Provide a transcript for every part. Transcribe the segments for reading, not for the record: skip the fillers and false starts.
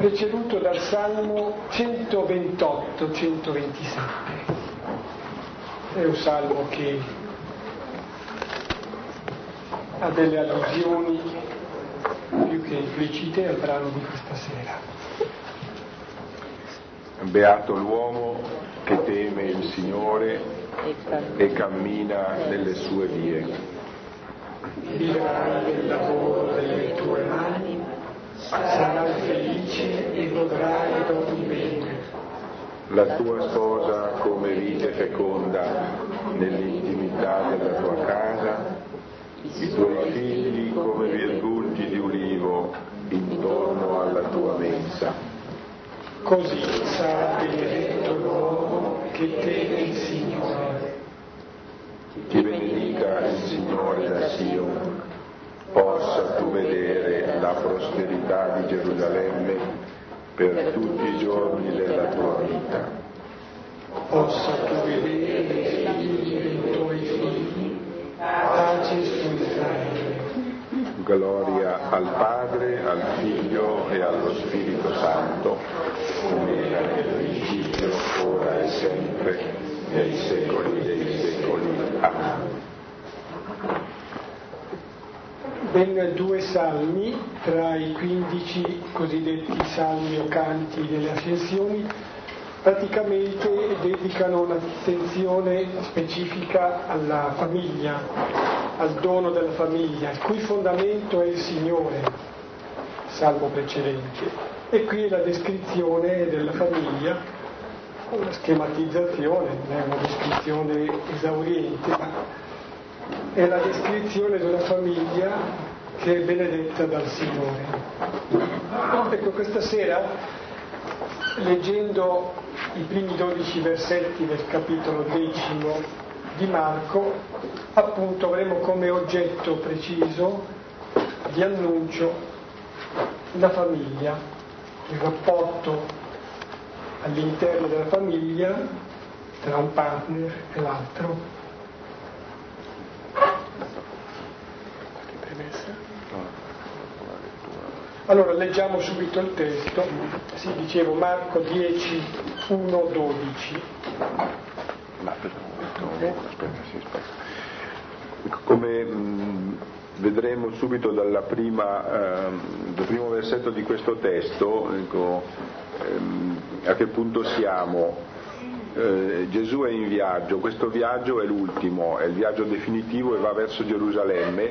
preceduto dal Salmo 128-127. È un salmo che ha delle allusioni più che implicite al brano di questa sera. Beato l'uomo che teme il Signore e cammina nelle sue vie. Vivrai del lavoro delle tue mani, sarai felice e godrai d'ogni bene. La tua sposa come vite feconda nell'intimità della tua casa, i tuoi figli come virgulti di ulivo intorno alla tua mensa. Così sarà benedetto l'uomo che teme il Signore. Ti benedica il Signore da Sion, possa tu vedere la prosperità di Gerusalemme per tutti i giorni della tua vita. Possa tu vedere i figli dei tuoi figli, pace su Israele. Gloria al Padre, al Figlio e allo Spirito Santo, come era nel principio, ora e sempre, nei secoli dei secoli. Amen. Ben 2 salmi tra i 15 cosiddetti salmi o canti delle ascensioni praticamente dedicano un'attenzione specifica alla famiglia, al dono della famiglia, il cui fondamento è il Signore, salmo precedente. E qui la descrizione della famiglia, una schematizzazione, non è una descrizione esauriente, ma è la descrizione di una famiglia che è benedetta dal Signore. Ecco, questa sera, leggendo i primi 12 versetti del capitolo 10 di Marco, appunto avremo come oggetto preciso di annuncio la famiglia, il rapporto all'interno della famiglia tra un partner e l'altro. Allora leggiamo subito il testo. Sì, dicevo Marco 10, 1, 12. Come vedremo subito dal primo versetto di questo testo, ecco, a che punto siamo. Gesù è in viaggio, questo viaggio è l'ultimo, è il viaggio definitivo e va verso Gerusalemme,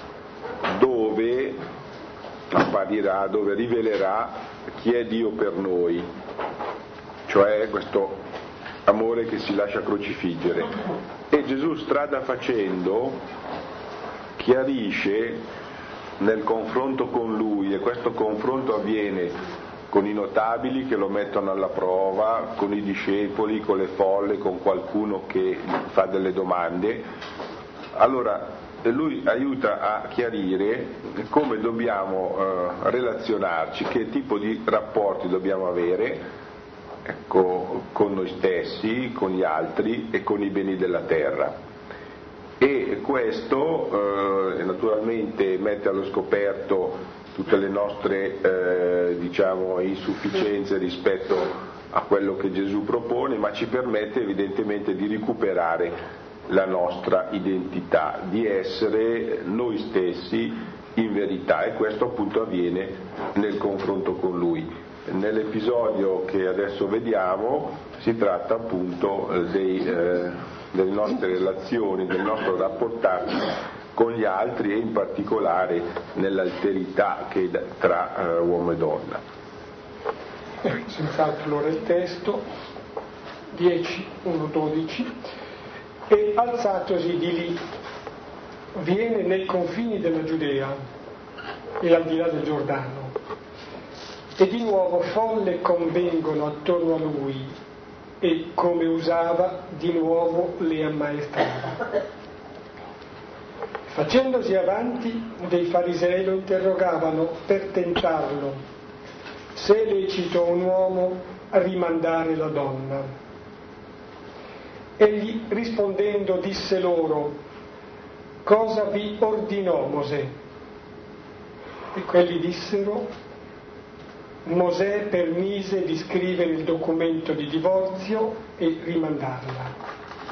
dove apparirà, dove rivelerà chi è Dio per noi, cioè questo amore che si lascia crocifiggere. E Gesù, strada facendo, chiarisce nel confronto con lui, e questo confronto avviene con i notabili che lo mettono alla prova, con i discepoli, con le folle, con qualcuno che fa delle domande. Allora lui aiuta a chiarire come dobbiamo relazionarci, che tipo di rapporti dobbiamo avere, ecco, con noi stessi, con gli altri e con i beni della terra. E questo naturalmente mette allo scoperto tutte le nostre insufficienze rispetto a quello che Gesù propone, ma ci permette evidentemente di recuperare la nostra identità, di essere noi stessi in verità, e questo appunto avviene nel confronto con lui. Nell'episodio che adesso vediamo si tratta appunto delle nostre relazioni, del nostro rapportarci con gli altri e in particolare nell'alterità che è tra uomo e donna. Senz'altro allora il testo 10, 1, 12. E alzatosi di lì viene nei confini della Giudea e al di là del Giordano, e di nuovo folle convengono attorno a lui, e come usava di nuovo le ammaestrava. Facendosi avanti, dei farisei lo interrogavano per tentarlo, se è lecito a un uomo rimandare la donna. Egli rispondendo disse loro: cosa vi ordinò Mosè? E quelli dissero: Mosè permise di scrivere il documento di divorzio e rimandarla.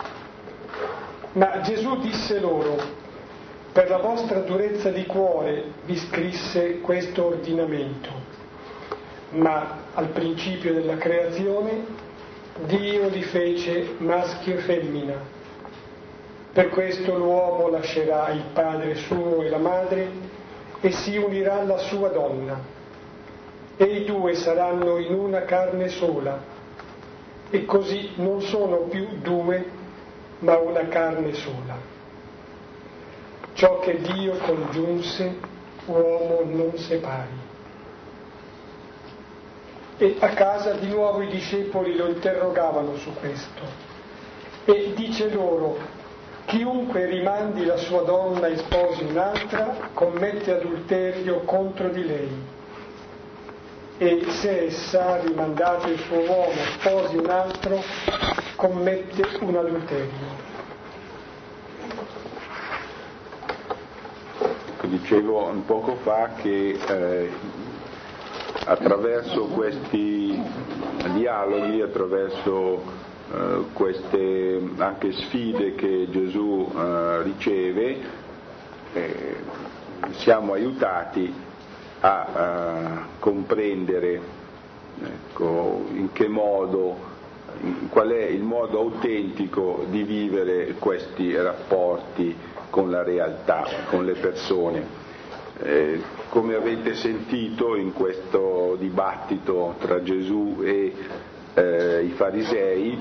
Ma Gesù disse loro: per la vostra durezza di cuore vi scrisse questo ordinamento, ma al principio della creazione Dio li fece maschio e femmina. Per questo l'uomo lascerà il padre suo e la madre e si unirà alla sua donna, e i due saranno in una carne sola, e così non sono più due, ma una carne sola. Ciò che Dio congiunse, uomo non separi. E a casa di nuovo i discepoli lo interrogavano su questo. E dice loro: chiunque rimandi la sua donna e sposi un'altra, commette adulterio contro di lei. E se essa, rimandato il suo uomo, sposi un altro, commette un adulterio. Dicevo un poco fa che attraverso questi dialoghi, attraverso queste anche sfide che Gesù riceve, siamo aiutati a comprendere, ecco, in che modo, qual è il modo autentico di vivere questi rapporti con la realtà, con le persone. Come avete sentito in questo dibattito tra Gesù e i farisei,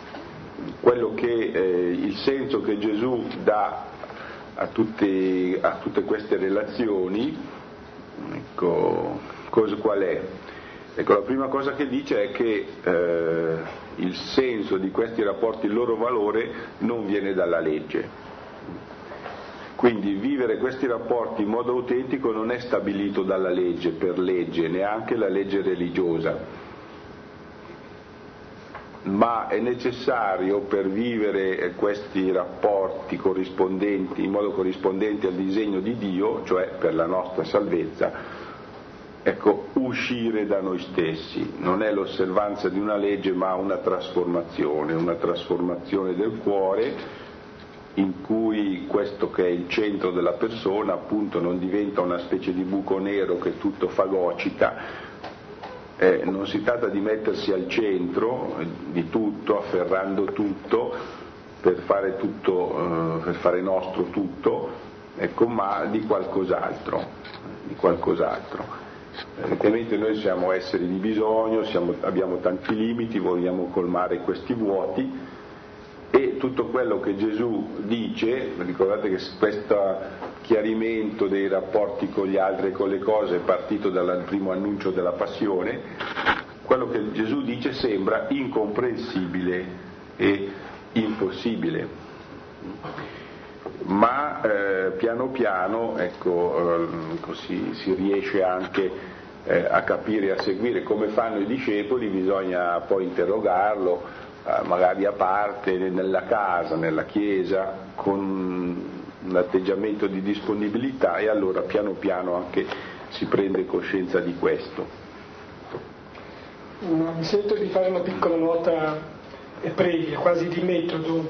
il senso che Gesù dà a tutte queste relazioni, ecco, qual è? Ecco, la prima cosa che dice è che il senso di questi rapporti, il loro valore non viene dalla legge. Quindi vivere questi rapporti in modo autentico non è stabilito dalla legge, per legge, neanche la legge religiosa, ma è necessario, per vivere questi rapporti corrispondenti, in modo corrispondente al disegno di Dio, cioè per la nostra salvezza, ecco, uscire da noi stessi. Non è l'osservanza di una legge, ma una trasformazione del cuore, in cui questo che è il centro della persona appunto non diventa una specie di buco nero che tutto fagocita. Non si tratta di mettersi al centro di tutto, afferrando tutto per fare nostro tutto, ecco, ma di qualcos'altro. Evidentemente noi siamo esseri di bisogno, abbiamo tanti limiti, vogliamo colmare questi vuoti, e tutto quello che Gesù dice, ricordate che questo chiarimento dei rapporti con gli altri e con le cose è partito dal primo annuncio della passione, quello che Gesù dice sembra incomprensibile e impossibile, ma piano piano, ecco, così si riesce anche a capire e a seguire. Come fanno i discepoli, bisogna poi interrogarlo, magari a parte, nella casa, nella chiesa, con un atteggiamento di disponibilità, e allora piano piano anche si prende coscienza di questo. Mi sento di fare una piccola nota previa, quasi di metodo,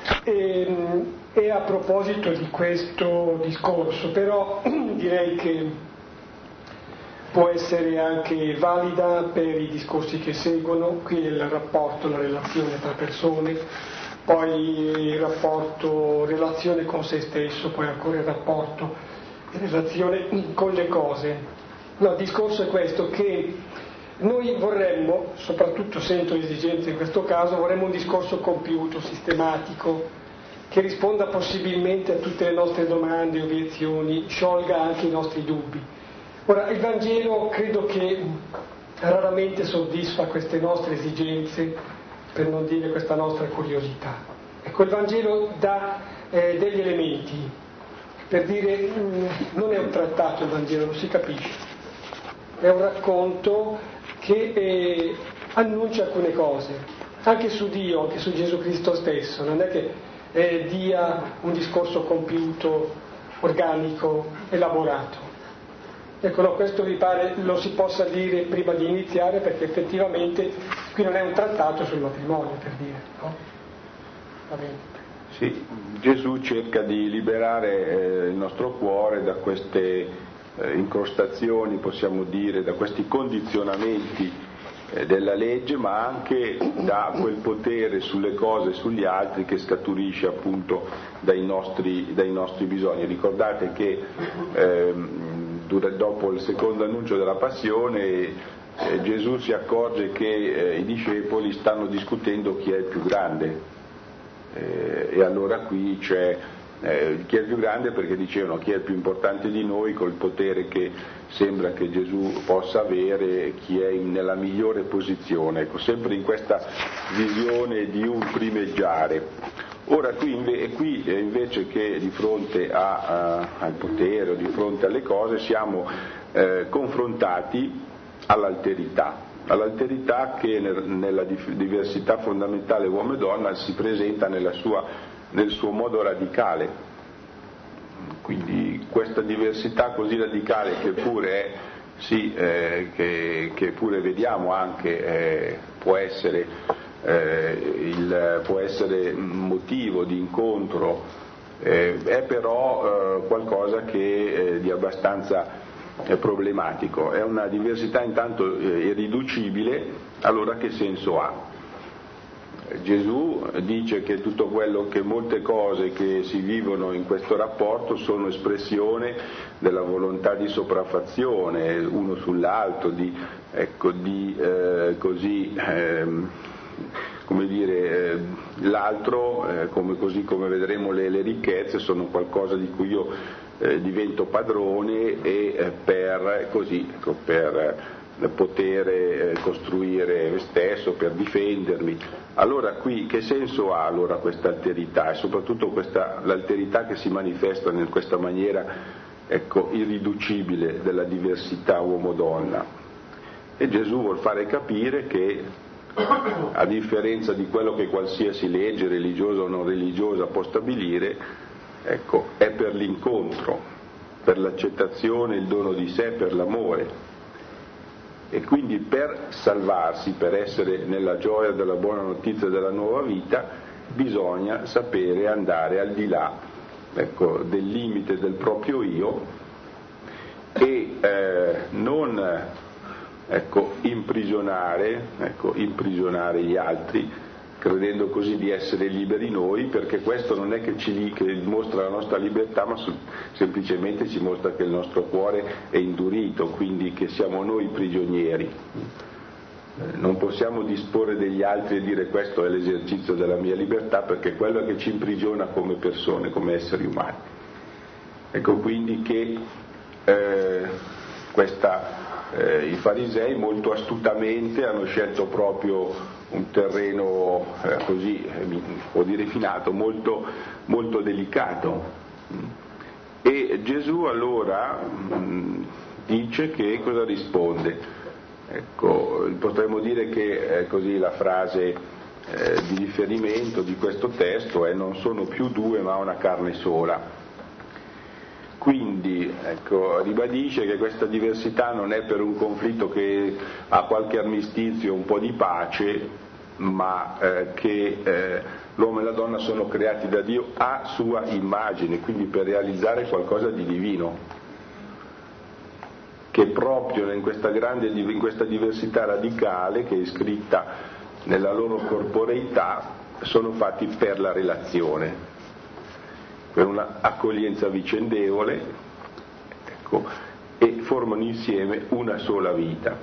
e a proposito di questo discorso, però direi che può essere anche valida per i discorsi che seguono. Qui il rapporto, la relazione tra persone, poi il rapporto, relazione con se stesso, poi ancora il rapporto, relazione con le cose. No, il discorso è questo, che noi vorremmo, soprattutto sento l'esigenza in questo caso, vorremmo un discorso compiuto, sistematico, che risponda possibilmente a tutte le nostre domande, obiezioni, sciolga anche i nostri dubbi. Ora, il Vangelo credo che raramente soddisfa queste nostre esigenze, per non dire questa nostra curiosità. Ecco, il Vangelo dà degli elementi, per dire, non è un trattato il Vangelo, lo si capisce, è un racconto che annuncia alcune cose, anche su Dio, anche su Gesù Cristo stesso. Non è che dia un discorso compiuto, organico, elaborato. Ecco, no, questo mi pare lo si possa dire prima di iniziare, perché effettivamente qui non è un trattato sul matrimonio, per dire, no? Va bene. Sì, Gesù cerca di liberare il nostro cuore da queste incrostazioni, possiamo dire, da questi condizionamenti della legge, ma anche da quel potere sulle cose e sugli altri che scaturisce appunto dai nostri bisogni. Ricordate che dopo il secondo annuncio della passione Gesù si accorge che i discepoli stanno discutendo chi è il più grande. E allora qui c'è chi è il più grande, perché dicevano chi è il più importante di noi col potere che sembra che Gesù possa avere, chi è nella migliore posizione, ecco, sempre in questa visione di un primeggiare. Ora qui invece che di fronte al potere o di fronte alle cose siamo confrontati all'alterità che nella diversità fondamentale uomo e donna si presenta nel suo modo radicale. Quindi questa diversità così radicale che pure è, che pure vediamo anche può essere motivo di incontro, è però qualcosa che di abbastanza problematico. È una diversità intanto irriducibile. Allora che senso ha? Gesù dice che molte cose che si vivono in questo rapporto sono espressione della volontà di sopraffazione uno sull'altro, l'altro, così come vedremo le ricchezze sono qualcosa di cui io divento padrone e per poter costruire me stesso, per difendermi. Allora qui che senso ha allora questa alterità, e soprattutto l'alterità che si manifesta in questa maniera irriducibile della diversità uomo-donna? E Gesù vuol fare capire che, a differenza di quello che qualsiasi legge religiosa o non religiosa può stabilire, è per l'incontro, per l'accettazione, il dono di sé, per l'amore. E quindi per salvarsi, per essere nella gioia della buona notizia della nuova vita, bisogna sapere andare al di là del limite del proprio io e non imprigionare gli altri, credendo così di essere liberi noi, perché questo non è che dimostra la nostra libertà, ma semplicemente ci mostra che il nostro cuore è indurito, quindi che siamo noi prigionieri. Non possiamo disporre degli altri e dire questo è l'esercizio della mia libertà, perché è quello che ci imprigiona come persone, come esseri umani. Ecco quindi che i farisei molto astutamente hanno scelto proprio un terreno può dire rifinato, molto, molto delicato. E Gesù allora dice che cosa risponde? Potremmo dire che così la frase di riferimento di questo testo è: non sono più due ma una carne sola. Quindi ribadisce che questa diversità non è per un conflitto che ha qualche armistizio, un po' di pace, ma che l'uomo e la donna sono creati da Dio a sua immagine, quindi per realizzare qualcosa di divino, che proprio in questa diversità radicale che è scritta nella loro corporeità sono fatti per la relazione, per una accoglienza vicendevole, e formano insieme una sola vita.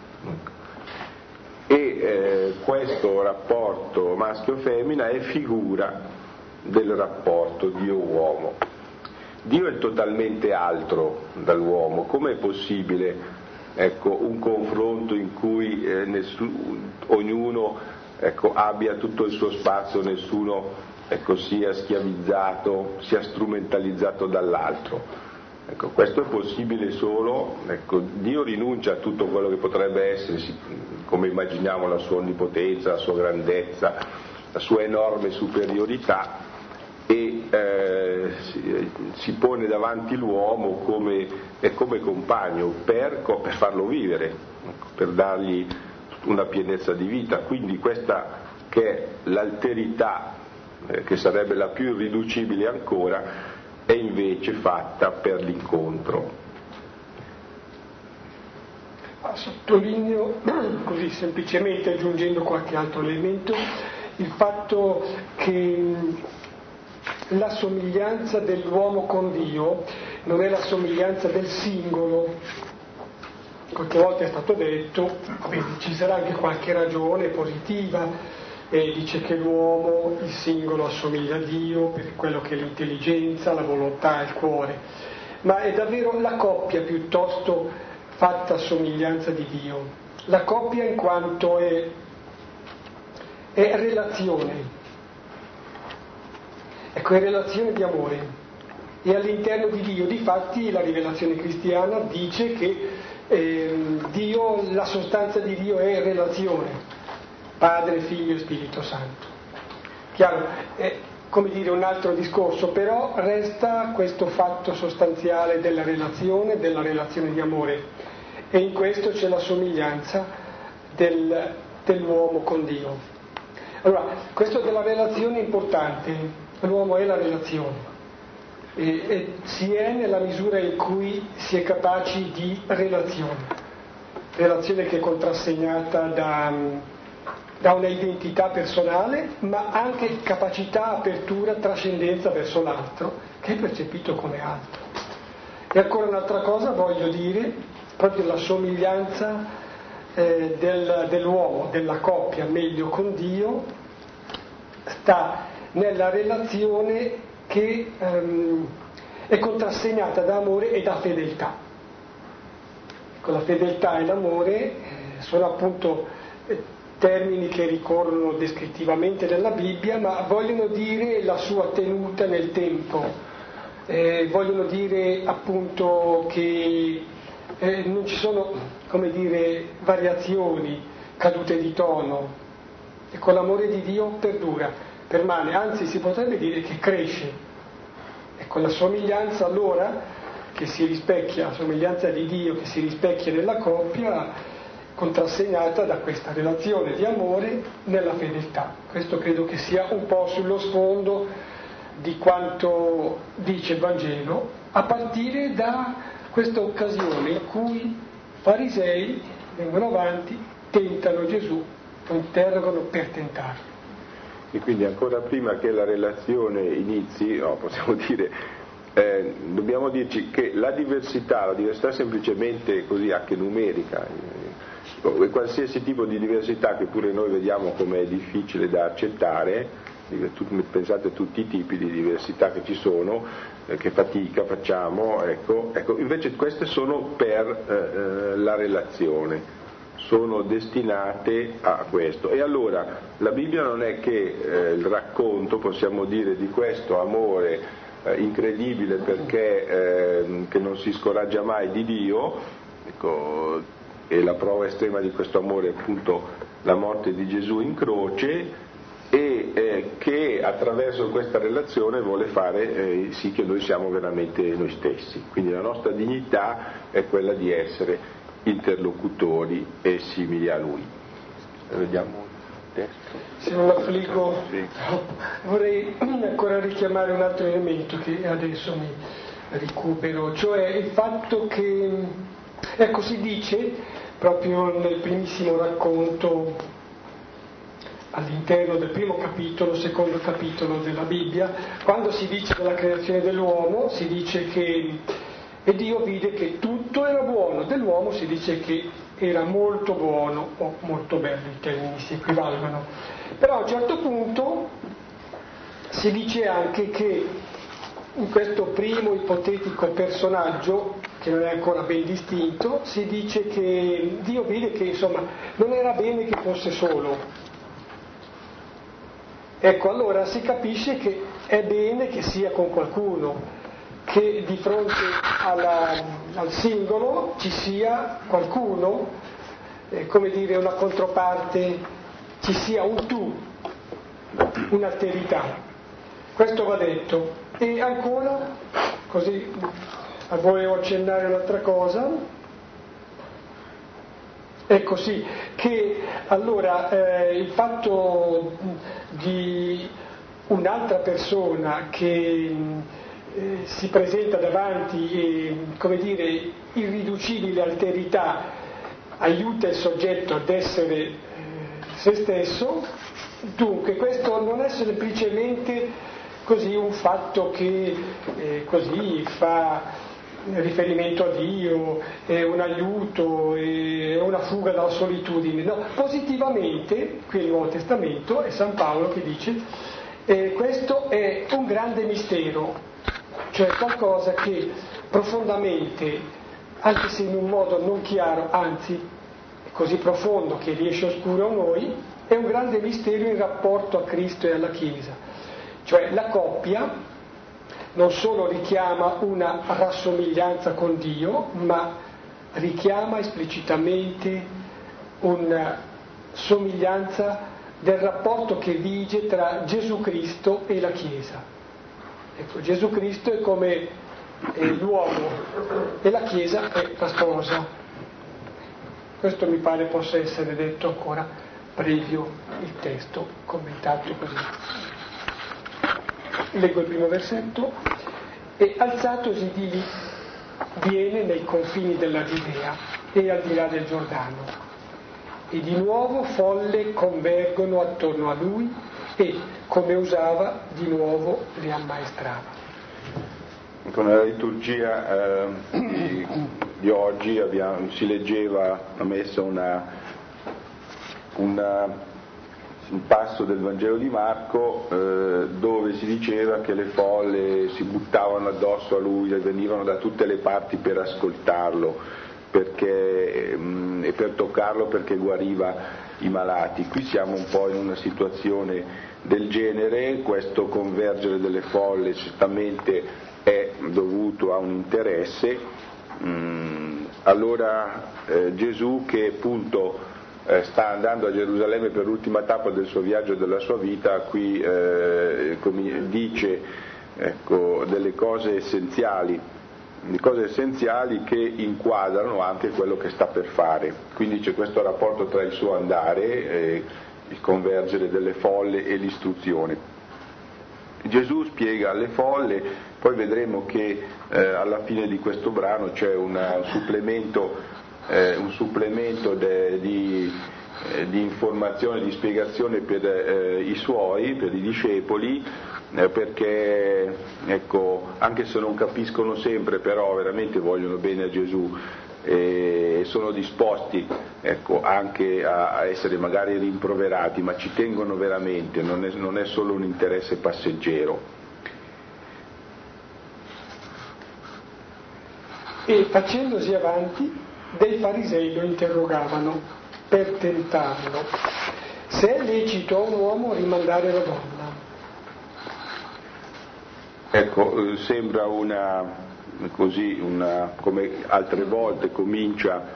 E questo rapporto maschio-femmina è figura del rapporto Dio-uomo. Dio è totalmente altro dall'uomo. Com'è possibile un confronto in cui ognuno abbia tutto il suo spazio, nessuno sia schiavizzato, sia strumentalizzato dall'altro? Questo è possibile solo, Dio rinuncia a tutto quello che potrebbe essere, come immaginiamo, la sua onnipotenza, la sua grandezza, la sua enorme superiorità, e si pone davanti l'uomo come compagno per farlo vivere, per dargli una pienezza di vita. Quindi questa che è l'alterità, che sarebbe la più irriducibile ancora, è invece fatta per l'incontro. Sottolineo, così semplicemente aggiungendo qualche altro elemento, il fatto che la somiglianza dell'uomo con Dio non è la somiglianza del singolo. Qualche volta è stato detto, ci sarà anche qualche ragione positiva, dice che l'uomo, il singolo, assomiglia a Dio per quello che è l'intelligenza, la volontà, il cuore, ma è davvero la coppia piuttosto fatta a somiglianza di Dio. La coppia in quanto è relazione, è relazione di amore, e all'interno di Dio, difatti la rivelazione cristiana dice che Dio, la sostanza di Dio è relazione, Padre, Figlio e Spirito Santo. Chiaro, è come dire un altro discorso, però resta questo fatto sostanziale della relazione di amore, e in questo c'è la somiglianza dell'uomo con Dio. Allora, questo della relazione è importante, l'uomo è la relazione, e si è nella misura in cui si è capaci di relazione che è contrassegnata da una identità personale, ma anche capacità, apertura, trascendenza verso l'altro, che è percepito come altro. E ancora un'altra cosa voglio dire, proprio la somiglianza dell'uomo, della coppia, meglio con Dio, sta nella relazione che è contrassegnata da amore e da fedeltà. La fedeltà e l'amore sono appunto termini che ricorrono descrittivamente nella Bibbia, ma vogliono dire la sua tenuta nel tempo, vogliono dire appunto che non ci sono, come dire, variazioni, cadute di tono. Ecco, l'amore di Dio perdura, permane, anzi si potrebbe dire che cresce. Ecco, la somiglianza allora che si rispecchia, la somiglianza di Dio che si rispecchia nella coppia, contrassegnata da questa relazione di amore nella fedeltà. Questo credo che sia un po' sullo sfondo di quanto dice il Vangelo, a partire da questa occasione in cui farisei vengono avanti, tentano Gesù, lo interrogano per tentarlo. E quindi ancora prima che la relazione inizi, possiamo dire, dobbiamo dirci che la diversità semplicemente così anche numerica, qualsiasi tipo di diversità che pure noi vediamo come difficile da accettare, pensate a tutti i tipi di diversità che ci sono, che fatica facciamo, ecco, invece queste sono per la relazione, sono destinate a questo. E allora la Bibbia non è che il racconto, possiamo dire, di questo amore incredibile perché che non si scoraggia mai di Dio, ecco, e la prova estrema di questo amore è appunto la morte di Gesù in croce, e che attraverso questa relazione vuole fare sì che noi siamo veramente noi stessi. Quindi la nostra dignità è quella di essere interlocutori e simili a Lui. Vediamo il testo. Se non affliggo, sì. Vorrei ancora richiamare un altro elemento che adesso mi recupero, cioè il fatto che, ecco, si dice proprio nel primissimo racconto, all'interno del primo capitolo, secondo capitolo della Bibbia, quando si dice della creazione dell'uomo, si dice che e Dio vide che tutto era buono, dell'uomo si dice che era molto buono o molto bello, i termini si equivalgono. Però a un certo punto si dice anche che in questo primo ipotetico personaggio, che non è ancora ben distinto, si dice che Dio vide che insomma non era bene che fosse solo. Ecco, allora si capisce che è bene che sia con qualcuno, che di fronte al singolo ci sia qualcuno, come dire, una controparte, ci sia un tu, un'alterità. Questo va detto. E ancora, così volevo accennare un'altra cosa, ecco sì, che allora il fatto di un'altra persona che si presenta davanti e, come dire, irriducibile alterità aiuta il soggetto ad essere se stesso. Dunque questo non è semplicemente così un fatto che così fa riferimento a Dio, è un aiuto, è una fuga dalla solitudine, no, positivamente, qui nel Nuovo Testamento è San Paolo che dice questo è un grande mistero, cioè qualcosa che profondamente, anche se in un modo non chiaro, anzi così profondo che riesce a oscuro a noi, è un grande mistero in rapporto a Cristo e alla Chiesa. Cioè la coppia non solo richiama una rassomiglianza con Dio, ma richiama esplicitamente una somiglianza del rapporto che vige tra Gesù Cristo e la Chiesa. Ecco, Gesù Cristo è come l'uomo e la Chiesa è la sposa. Questo mi pare possa essere detto ancora previo il testo commentato così. Leggo il primo versetto. E alzatosi di lì viene nei confini della Giudea e al di là del Giordano, e di nuovo folle convergono attorno a lui e, come usava, di nuovo li ammaestrava. Con la liturgia di oggi si leggeva a messa un passo del Vangelo di Marco dove si diceva che le folle si buttavano addosso a lui e venivano da tutte le parti per ascoltarlo e per toccarlo perché guariva i malati. Qui siamo un po' in una situazione del genere, questo convergere delle folle certamente è dovuto a un interesse. Allora Gesù, che appunto sta andando a Gerusalemme per l'ultima tappa del suo viaggio e della sua vita, qui dice delle cose essenziali che inquadrano anche quello che sta per fare. Quindi c'è questo rapporto tra il suo andare, il convergere delle folle e l'istruzione. Gesù spiega alle folle, poi vedremo che alla fine di questo brano c'è un supplemento di informazione, di spiegazione per i suoi, per i discepoli, perché anche se non capiscono sempre, però veramente vogliono bene a Gesù e sono disposti anche a essere magari rimproverati, ma ci tengono veramente, non è solo un interesse passeggero. E facendosi avanti, dei farisei lo interrogavano per tentarlo, se è lecito a un uomo rimandare la donna. Sembra come altre volte comincia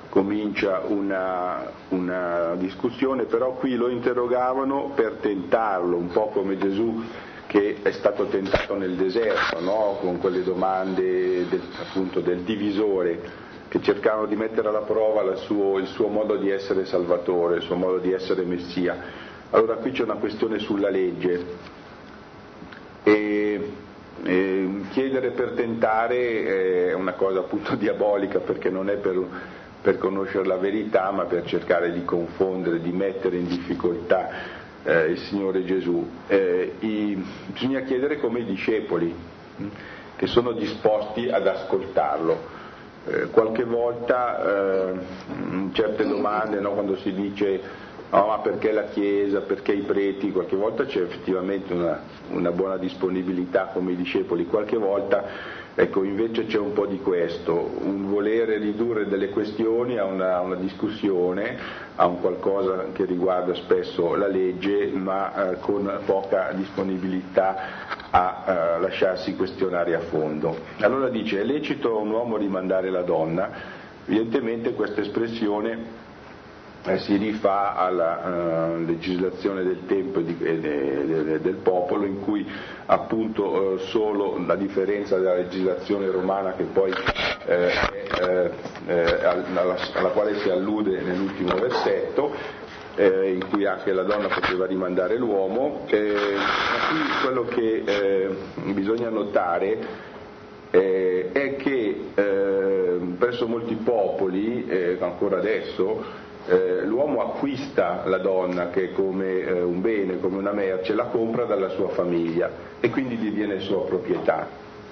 una discussione, però qui lo interrogavano per tentarlo, un po' come Gesù che è stato tentato nel deserto, no? Con quelle domande appunto del divisore, che cercavano di mettere alla prova il suo modo di essere Salvatore, il suo modo di essere Messia. Allora qui c'è una questione sulla legge e chiedere per tentare è una cosa appunto diabolica, perché non è per conoscere la verità, ma per cercare di confondere, di mettere in difficoltà il Signore Gesù. Bisogna chiedere come i discepoli che sono disposti ad ascoltarlo. Qualche volta certe domande, no, quando si dice no, ma perché la Chiesa, perché i preti, qualche volta c'è effettivamente una buona disponibilità come i discepoli, qualche volta invece c'è un po' di questo, un volere ridurre delle questioni a una discussione, a un qualcosa che riguarda spesso la legge, ma con poca disponibilità a lasciarsi questionare a fondo. Allora dice: è lecito a un uomo rimandare la donna? Evidentemente questa espressione si rifà alla legislazione del tempo e del popolo, in cui appunto solo la differenza della legislazione romana, che poi alla quale si allude nell'ultimo versetto, in cui anche la donna poteva rimandare l'uomo, ma qui quello che bisogna notare è che presso molti popoli, ancora adesso, l'uomo acquista la donna, che è come un bene, come una merce, la compra dalla sua famiglia e quindi diviene sua proprietà.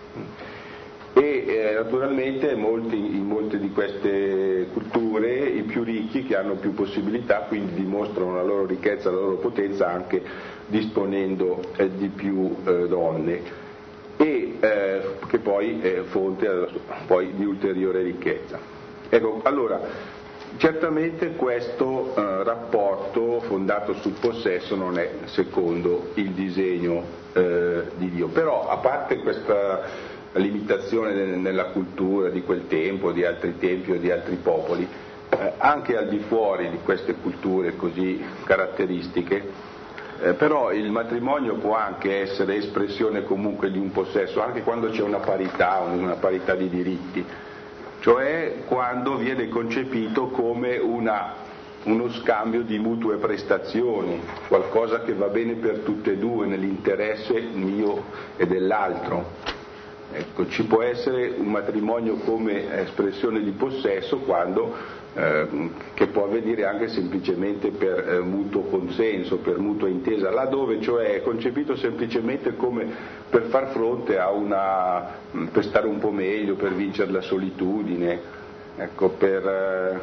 E naturalmente in molte di queste culture i più ricchi, che hanno più possibilità, quindi dimostrano la loro ricchezza, la loro potenza anche disponendo di più donne, e che poi è fonte poi di ulteriore ricchezza. Ecco, allora certamente questo rapporto fondato sul possesso non è secondo il disegno di Dio, però a parte questa limitazione nella cultura di quel tempo, di altri tempi o di altri popoli, anche al di fuori di queste culture così caratteristiche, però il matrimonio può anche essere espressione comunque di un possesso, anche quando c'è una parità di diritti, cioè quando viene concepito come uno scambio di mutue prestazioni, qualcosa che va bene per tutte e due, nell'interesse mio e dell'altro. Ecco, ci può essere un matrimonio come espressione di possesso che può avvenire anche semplicemente per mutuo consenso, per mutua intesa, laddove cioè è concepito semplicemente come per far fronte per stare un po' meglio, per vincere la solitudine, per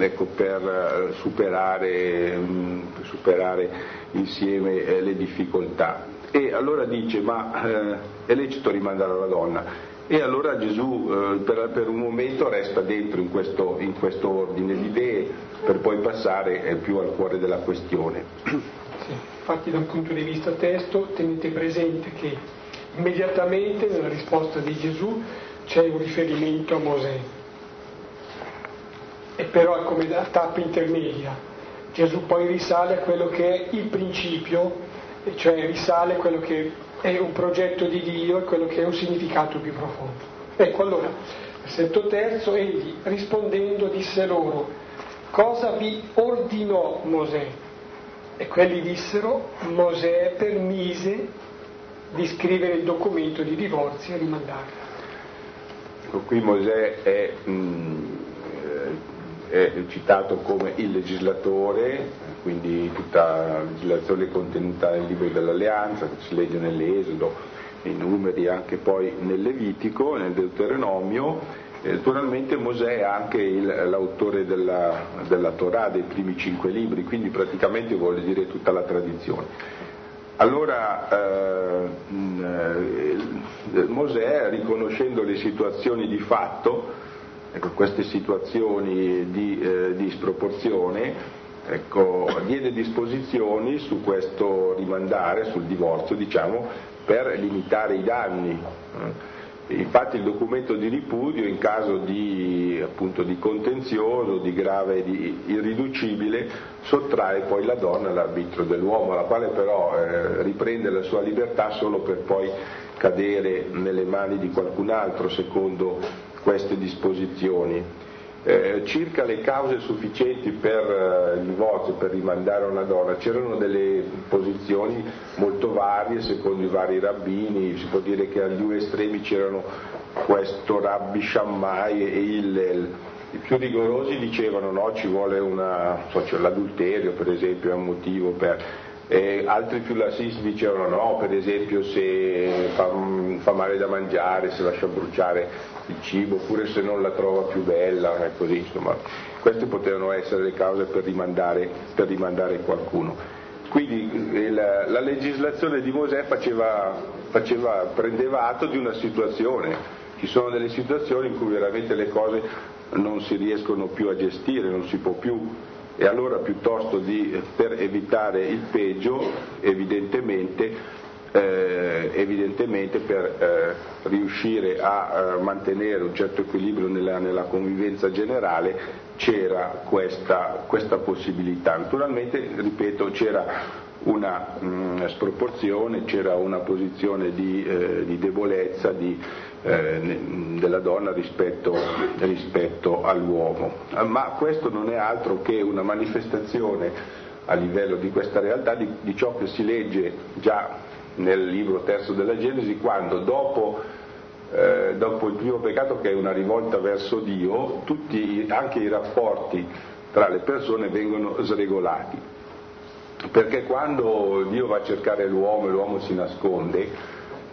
superare insieme le difficoltà. E allora dice, ma è lecito rimandare la donna? E allora Gesù per un momento resta dentro in questo ordine di idee, per poi passare più al cuore della questione. Sì, infatti dal punto di vista testo tenete presente che immediatamente nella risposta di Gesù c'è un riferimento a Mosè, e però è come da tappa intermedia. Gesù poi risale a quello che è il principio, cioè risale a quello che è un progetto di Dio e quello che è un significato più profondo. Ecco, allora, versetto terzo, egli rispondendo disse loro, cosa vi ordinò Mosè? E quelli dissero, Mosè permise di scrivere il documento di divorzio e rimandarlo. Ecco, qui Mosè è citato come il legislatore, quindi tutta la legislazione contenuta nel libro dell'Alleanza, che si legge nell'Esodo, nei Numeri, anche poi nel Levitico, nel Deuteronomio. Naturalmente Mosè è anche l'autore della Torah, dei primi 5 libri, quindi praticamente vuole dire tutta la tradizione. Allora Mosè, riconoscendo le situazioni di fatto, ecco, queste situazioni di sproporzione, ecco, diede disposizioni su questo rimandare, sul divorzio, diciamo, per limitare i danni. Infatti il documento di ripudio, in caso di contenzioso, di grave, di irriducibile, sottrae poi la donna all'arbitrio dell'uomo, la quale però riprende la sua libertà solo per poi cadere nelle mani di qualcun altro, secondo queste disposizioni. Circa le cause sufficienti per il divorzio, per rimandare una donna, c'erano delle posizioni molto varie secondo i vari rabbini. Si può dire che agli due estremi c'erano questo Rabbi Shammai e Hillel. I più rigorosi dicevano no, ci vuole l'adulterio per esempio è un motivo per... altri più lassisti dicevano no, per esempio se fa male da mangiare, se lascia bruciare il cibo, oppure se non la trova più bella, così, insomma, queste potevano essere le cause per rimandare qualcuno. Quindi la legislazione di Mosè prendeva atto di una situazione. Ci sono delle situazioni in cui veramente le cose non si riescono più a gestire, non si può più, e allora piuttosto per evitare il peggio, evidentemente evidentemente per riuscire a mantenere un certo equilibrio nella convivenza generale c'era questa possibilità. Naturalmente, ripeto, c'era una sproporzione, c'era una posizione di debolezza della donna rispetto all'uomo, ma questo non è altro che una manifestazione a livello di questa realtà di ciò che si legge già nel libro terzo della Genesi, quando dopo il primo peccato, che è una rivolta verso Dio, anche i rapporti tra le persone vengono sregolati, perché quando Dio va a cercare l'uomo e l'uomo si nasconde,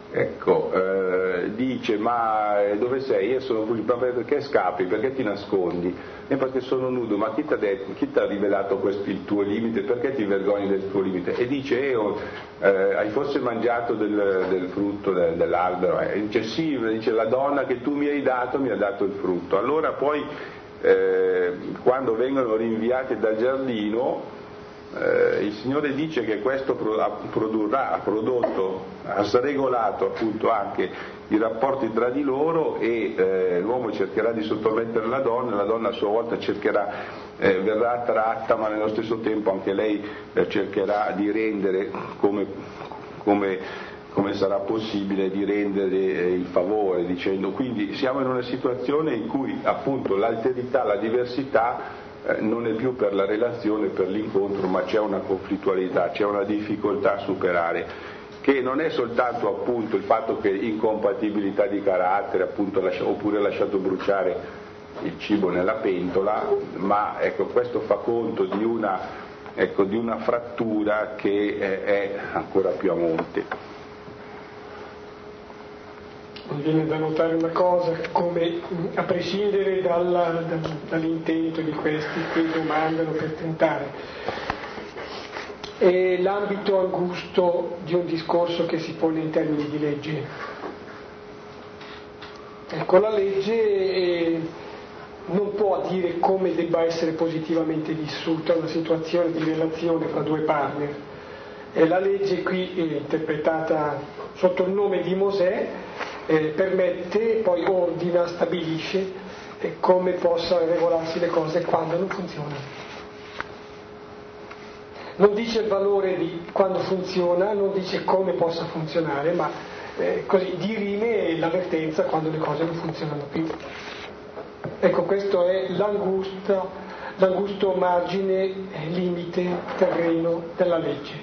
dice: ma dove sei? Io sono qui. Perché scappi? Perché ti nascondi? Perché sono nudo. Ma chi ti ha rivelato il tuo limite? Perché ti vergogni del tuo limite? E dice: hai forse mangiato del frutto dell'albero? Dice: sì. Dice: la donna che tu mi hai dato mi ha dato il frutto. Allora poi quando vengono rinviati dal giardino, il Signore dice che questo ha sregolato appunto anche i rapporti tra di loro, e l'uomo cercherà di sottomettere la donna a sua volta verrà attratta, ma nello stesso tempo anche lei cercherà di rendere come sarà possibile, di rendere il favore, dicendo. Quindi siamo in una situazione in cui appunto l'alterità, la diversità non è più per la relazione, per l'incontro, ma c'è una conflittualità, c'è una difficoltà a superare, che non è soltanto appunto il fatto che incompatibilità di carattere, appunto, oppure lasciato bruciare il cibo nella pentola, ma questo fa conto di una frattura che è ancora più a monte. Mi viene da notare una cosa, come a prescindere dall'intento di questi che domandano per tentare, è l'ambito angusto di un discorso che si pone in termini di legge. La legge non può dire come debba essere positivamente vissuta una situazione di relazione fra due partner. La legge qui, interpretata sotto il nome di Mosè, permette, poi ordina, stabilisce come possano regolarsi le cose quando non funzionano. Non dice il valore di quando funziona, non dice come possa funzionare, ma così dirime l'avvertenza quando le cose non funzionano più. Questo è l'angusto margine, limite, terreno della legge.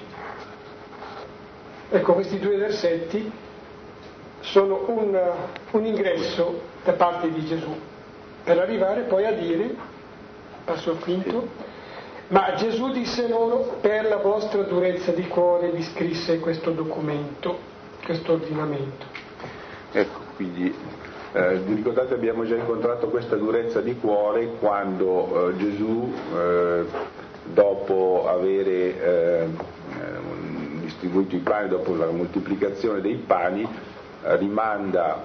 Questi due versetti sono un ingresso da parte di Gesù, per arrivare poi a dire, passo al quinto, ma Gesù disse loro: per la vostra durezza di cuore vi scrisse questo documento, questo ordinamento. Quindi vi ricordate, abbiamo già incontrato questa durezza di cuore quando Gesù, dopo avere distribuito i pani, dopo la moltiplicazione dei pani, rimanda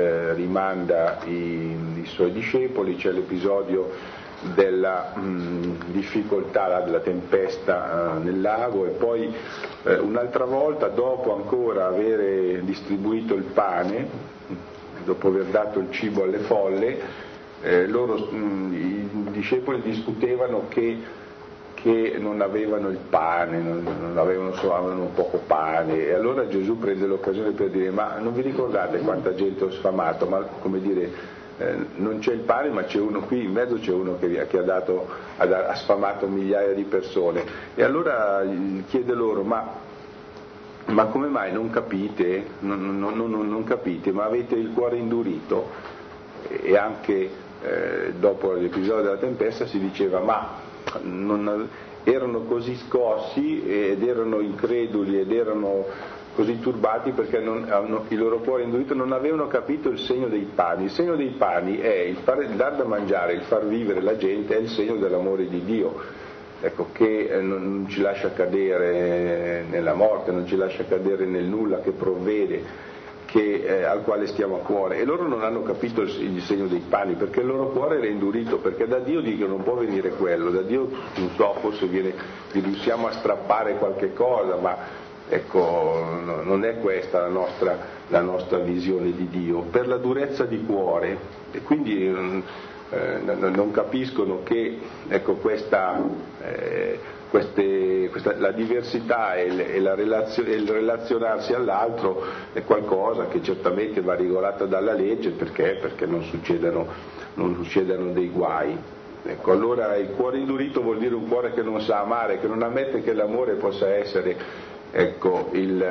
i suoi discepoli. C'è l'episodio della difficoltà, della tempesta nel lago, e poi un'altra volta, dopo ancora avere distribuito il pane, dopo aver dato il cibo alle folle, i discepoli discutevano che non avevano il pane, avevano poco pane, e allora Gesù prende l'occasione per dire: ma non vi ricordate quanta gente ho sfamato? Ma come dire, non c'è il pane, ma c'è uno qui in mezzo, c'è uno che ha sfamato migliaia di persone. E allora chiede loro: ma come mai non capite? Non capite, ma avete il cuore indurito? E anche dopo l'episodio della tempesta si diceva: ma erano così scossi ed erano increduli ed erano così turbati perché il loro cuore indurito, non avevano capito il segno dei pani. Il segno dei pani è il dar da mangiare, il far vivere la gente, è il segno dell'amore di Dio, che non ci lascia cadere nella morte, non ci lascia cadere nel nulla, che provvede, al quale stiamo a cuore. E loro non hanno capito il segno dei pani, perché il loro cuore era indurito, perché da Dio dicono: non può venire quello, da Dio non so, forse riusciamo a strappare qualche cosa, ma ecco, non è questa la nostra visione di Dio, per la durezza di cuore, e quindi non capiscono che, ecco, la diversità e il relazionarsi all'altro è qualcosa che certamente va regolata dalla legge, perché non succedano dei guai. Ecco, allora il cuore indurito vuol dire un cuore che non sa amare, che non ammette che l'amore possa essere, ecco,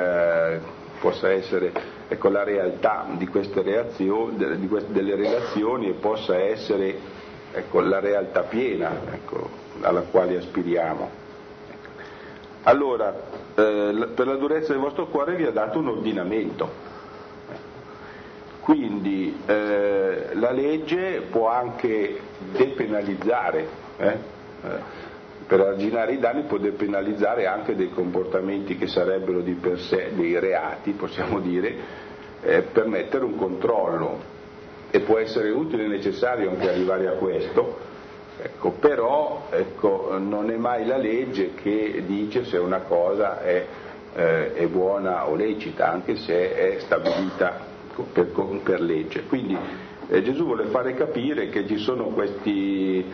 la realtà di queste reazioni, delle relazioni, e possa essere, ecco, la realtà piena, ecco, alla quale aspiriamo. Allora, per la durezza del vostro cuore vi ha dato un ordinamento. Quindi la legge può anche depenalizzare, per arginare i danni può depenalizzare anche dei comportamenti che sarebbero di per sé dei reati, possiamo dire, per mettere un controllo, e può essere utile e necessario anche arrivare a questo. Ecco, però, ecco, non è mai la legge che dice se una cosa è buona o lecita, anche se è stabilita per legge. Quindi Gesù vuole fare capire che ci sono questi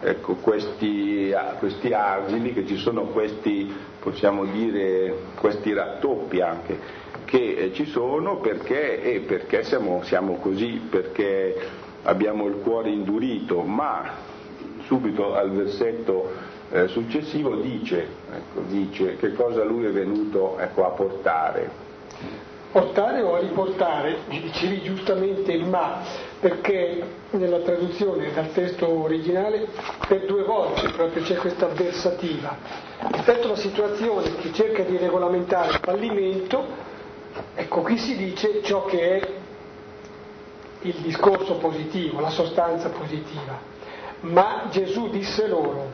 argini, che ci sono questi, possiamo dire, questi rattoppi anche, che ci sono perché siamo così, perché abbiamo il cuore indurito, ma subito al versetto successivo dice che cosa lui è venuto, ecco, a portare o a riportare. Dicevi giustamente il ma, perché nella traduzione dal testo originale per 2 volte proprio c'è questa avversativa rispetto alla situazione che cerca di regolamentare il fallimento. Ecco, qui si dice ciò che è il discorso positivo, la sostanza positiva. Ma Gesù disse loro: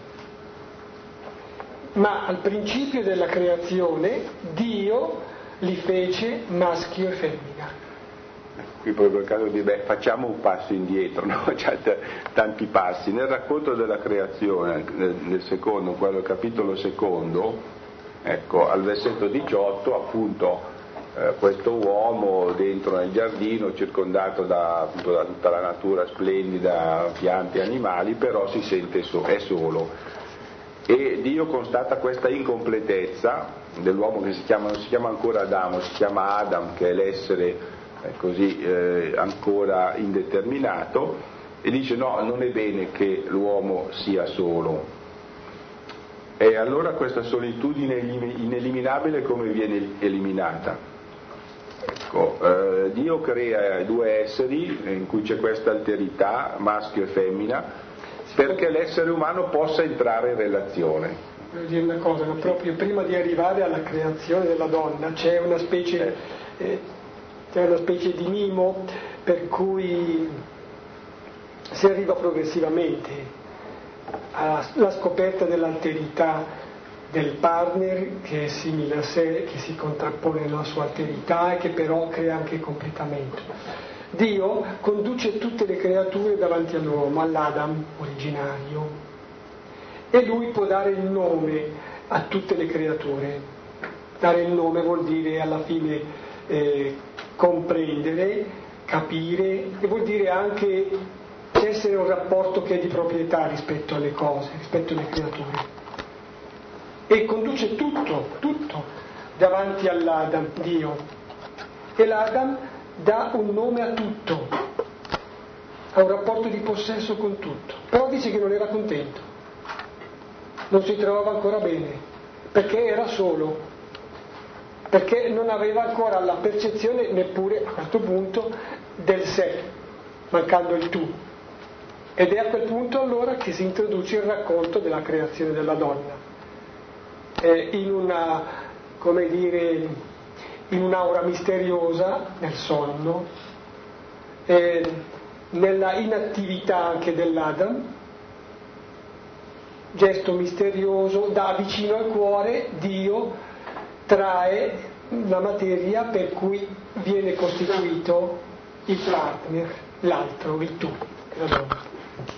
ma al principio della creazione Dio li fece maschio e femmina. Qui poi per caso facciamo un passo indietro, no? C'è tanti passi. Nel racconto della creazione, nel secondo, quello capitolo secondo, ecco, al versetto 18, appunto, questo uomo dentro nel giardino, circondato da tutta la natura splendida, piante e animali, però si sente è solo, e Dio constata questa incompletezza dell'uomo, che non si chiama ancora Adamo, si chiama Adam, che è l'essere così ancora indeterminato, e dice no, non è bene che l'uomo sia solo. E allora questa solitudine ineliminabile come viene eliminata? Ecco, Dio crea 2 esseri in cui c'è questa alterità, maschio e femmina, perché l'essere umano possa entrare in relazione. Voglio dire una cosa, ma proprio prima di arrivare alla creazione della donna c'è una specie di mimo per cui si arriva progressivamente alla scoperta dell'alterità del partner, che è simile a sé, che si contrappone alla sua alterità e che però crea anche il completamento. Dio conduce tutte le creature davanti all'uomo, all'Adam originario, e lui può dare il nome a tutte le creature. Dare il nome vuol dire alla fine comprendere, capire, e vuol dire anche essere un rapporto che è di proprietà rispetto alle cose, rispetto alle creature. E conduce tutto davanti all'Adam, Dio. E l'Adam dà un nome a tutto, ha un rapporto di possesso con tutto, però dice che non era contento, non si trovava ancora bene, perché era solo, perché non aveva ancora la percezione neppure a questo punto del sé, mancando il tu. Ed è a quel punto allora che si introduce il racconto della creazione della donna, in una, come dire, in un'aura misteriosa, nel sonno, nella inattività anche dell'Adam, gesto misterioso, da vicino al cuore Dio trae la materia per cui viene costituito il partner, l'altro, il tu, la donna.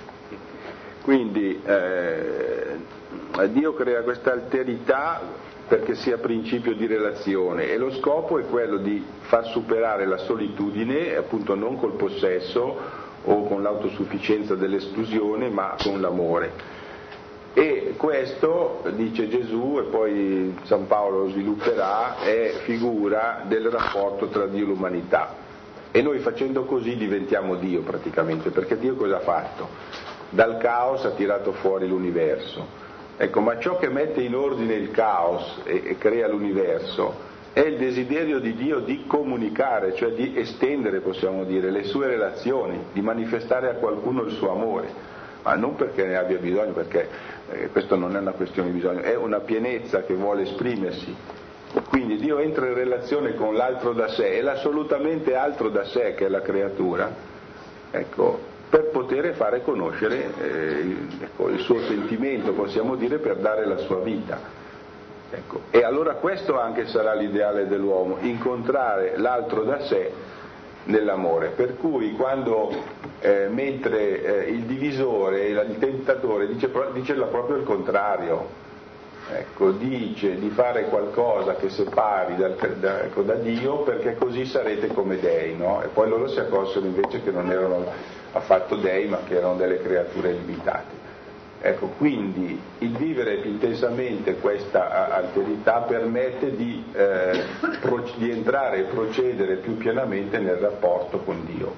Quindi Dio crea questa alterità perché sia principio di relazione, e lo scopo è quello di far superare la solitudine, appunto non col possesso o con l'autosufficienza dell'esclusione, ma con l'amore. E questo, dice Gesù, e poi San Paolo lo svilupperà, è figura del rapporto tra Dio e l'umanità. E noi facendo così diventiamo Dio praticamente, perché Dio cosa ha fatto? Dal caos ha tirato fuori l'universo. Ecco, ma ciò che mette in ordine il caos e crea l'universo è il desiderio di Dio di comunicare, cioè di estendere, possiamo dire, le sue relazioni, di manifestare a qualcuno il suo amore, ma non perché ne abbia bisogno, perché questo non è una questione di bisogno, è una pienezza che vuole esprimersi. Quindi Dio entra in relazione con l'altro da sé, e l'assolutamente altro da sé che è la creatura, ecco, per poter fare conoscere il suo sentimento, possiamo dire, per dare la sua vita. Ecco. E allora questo anche sarà l'ideale dell'uomo, incontrare l'altro da sé nell'amore. Per cui quando, mentre il divisore, il tentatore dice proprio il contrario, ecco, dice di fare qualcosa che separi da Dio, perché così sarete come dei, no? E poi loro si accorsero invece che non erano affatto dei, ma che erano delle creature limitate. Ecco, quindi il vivere più intensamente questa alterità permette di entrare e procedere più pienamente nel rapporto con Dio.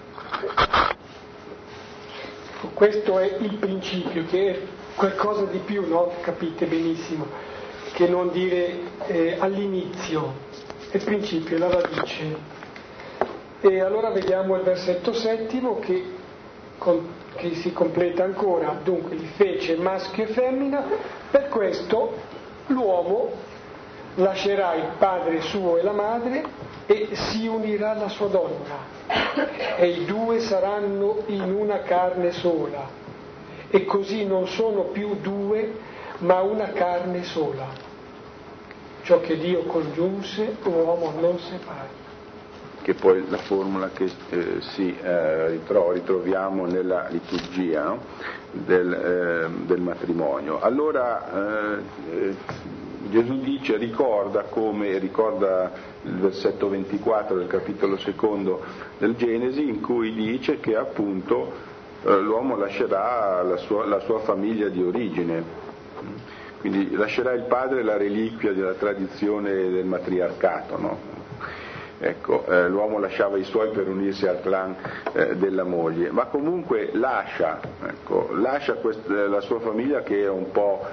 Questo è il principio, che è qualcosa di più, no? Capite benissimo, che non dire all'inizio, è il principio, è la radice. E allora vediamo il versetto 7 che si completa ancora. Dunque li fece maschio e femmina, per questo l'uomo lascerà il padre suo e la madre e si unirà alla sua donna, e i due saranno in una carne sola, e così non sono più due ma una carne sola. Ciò che Dio congiunse l'uomo non separi. Che poi la formula che ritroviamo nella liturgia, no? del matrimonio. Allora Gesù dice, ricorda il versetto 24 del capitolo 2 del Genesi, in cui dice che appunto l'uomo lascerà la sua famiglia di origine, quindi lascerà il padre, la reliquia della tradizione del matriarcato, no? Ecco, l'uomo lasciava i suoi per unirsi al clan della moglie, ma comunque lascia la sua famiglia, che è un po'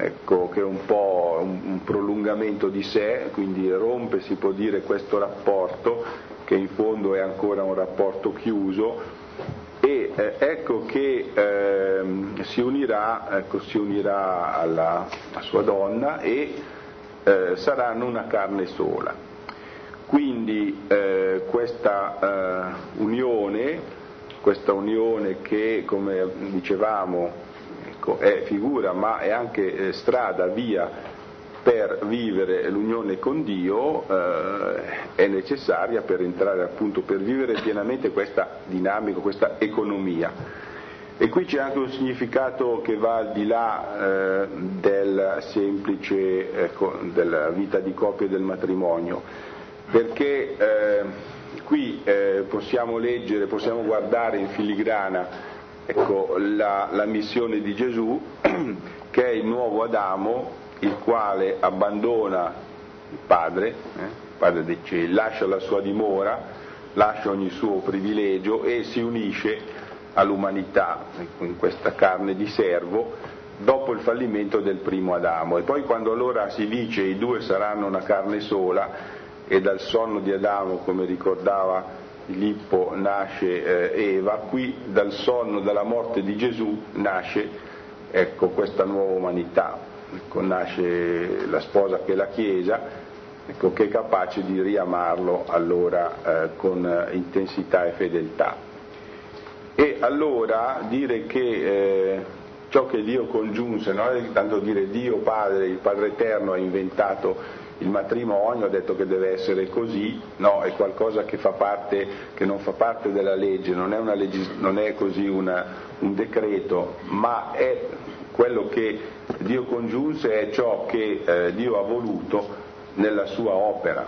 un prolungamento di sé, quindi rompe, si può dire, questo rapporto che in fondo è ancora un rapporto chiuso, e ecco che si unirà alla sua donna e saranno una carne sola. Quindi questa unione che, come dicevamo, ecco, è figura ma è anche strada, via per vivere l'unione con Dio, è necessaria per entrare, appunto, per vivere pienamente questa dinamica, questa economia. E qui c'è anche un significato che va al di là del semplice, della vita di coppia e del matrimonio, perché qui possiamo guardare in filigrana, ecco, la missione di Gesù, che è il nuovo Adamo, il quale abbandona il Padre dei cieli, lascia la sua dimora, lascia ogni suo privilegio e si unisce all'umanità, ecco, in questa carne di servo, dopo il fallimento del primo Adamo. E poi quando allora si dice i due saranno una carne sola, e dal sonno di Adamo, come ricordava Filippo, nasce Eva, qui dal sonno, dalla morte di Gesù nasce, ecco, questa nuova umanità, ecco, nasce la sposa che è la Chiesa, ecco, che è capace di riamarlo allora con intensità e fedeltà. E allora dire che ciò che Dio congiunse, non è tanto dire Dio Padre, il Padre Eterno ha inventato il matrimonio, ha detto che deve essere così, no, è qualcosa che non fa parte della legge, non è così un decreto, ma è quello che Dio congiunse è ciò che Dio ha voluto nella sua opera,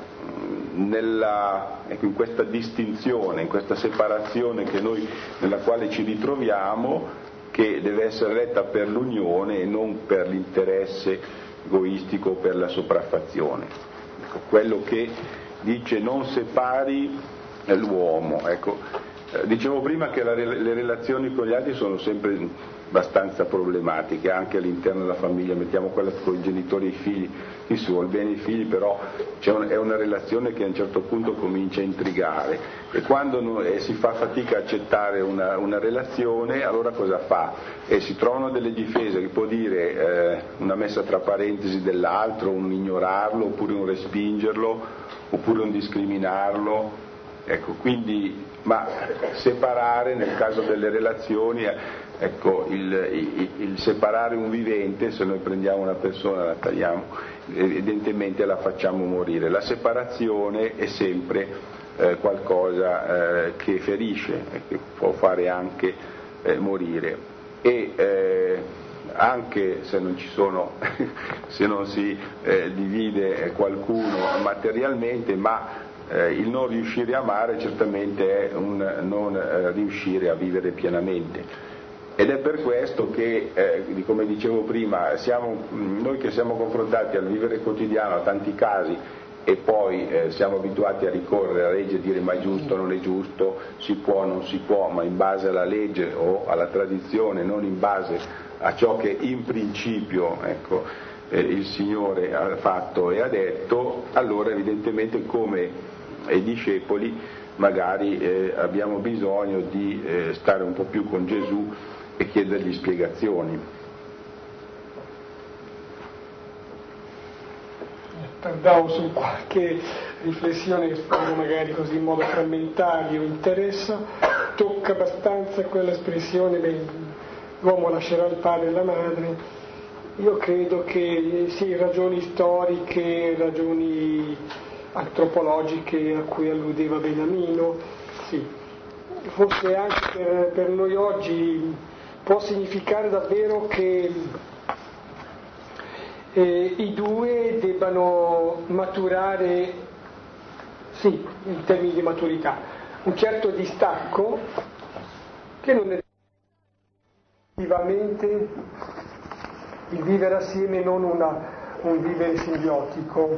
in questa distinzione, in questa separazione nella quale ci ritroviamo, che deve essere retta per l'unione e non per l'interesse egoistico o per la sopraffazione. Ecco, quello che dice non separi l'uomo. Ecco, dicevo prima che le relazioni con gli altri sono sempre abbastanza problematiche, anche all'interno della famiglia, mettiamo quella con i genitori e i figli, chi si vuol bene i figli, però è una relazione che a un certo punto comincia a intrigare, e quando si fa fatica a accettare una relazione, allora cosa fa? E si trovano delle difese, che può dire una messa tra parentesi dell'altro, un ignorarlo, oppure un respingerlo, oppure un discriminarlo. Ecco, quindi, ma separare nel caso delle relazioni, ecco, il separare un vivente, se noi prendiamo una persona, la tagliamo, evidentemente la facciamo morire. La separazione è sempre qualcosa che ferisce e che può fare anche morire. E anche se non ci sono, se non si divide qualcuno materialmente, ma il non riuscire a amare certamente è un non riuscire a vivere pienamente, ed è per questo che, come dicevo prima, noi che siamo confrontati al vivere quotidiano a tanti casi e poi siamo abituati a ricorrere alla legge e dire ma è giusto, non è giusto, si può, non si può, ma in base alla legge o alla tradizione, non in base a ciò che in principio, ecco, il Signore ha fatto e ha detto, allora evidentemente come i discepoli magari abbiamo bisogno di stare un po' più con Gesù e chiedergli spiegazioni. Andavo su qualche riflessione che spiego magari così in modo frammentario, interessa, tocca abbastanza quell'espressione l'uomo lascerà il padre e la madre. Io credo che sì, ragioni storiche, ragioni antropologiche a cui alludeva Beniamino, sì, forse anche per noi oggi può significare davvero che i due debbano maturare, sì, in termini di maturità, un certo distacco che non è effettivamente il vivere assieme, non un vivere simbiotico,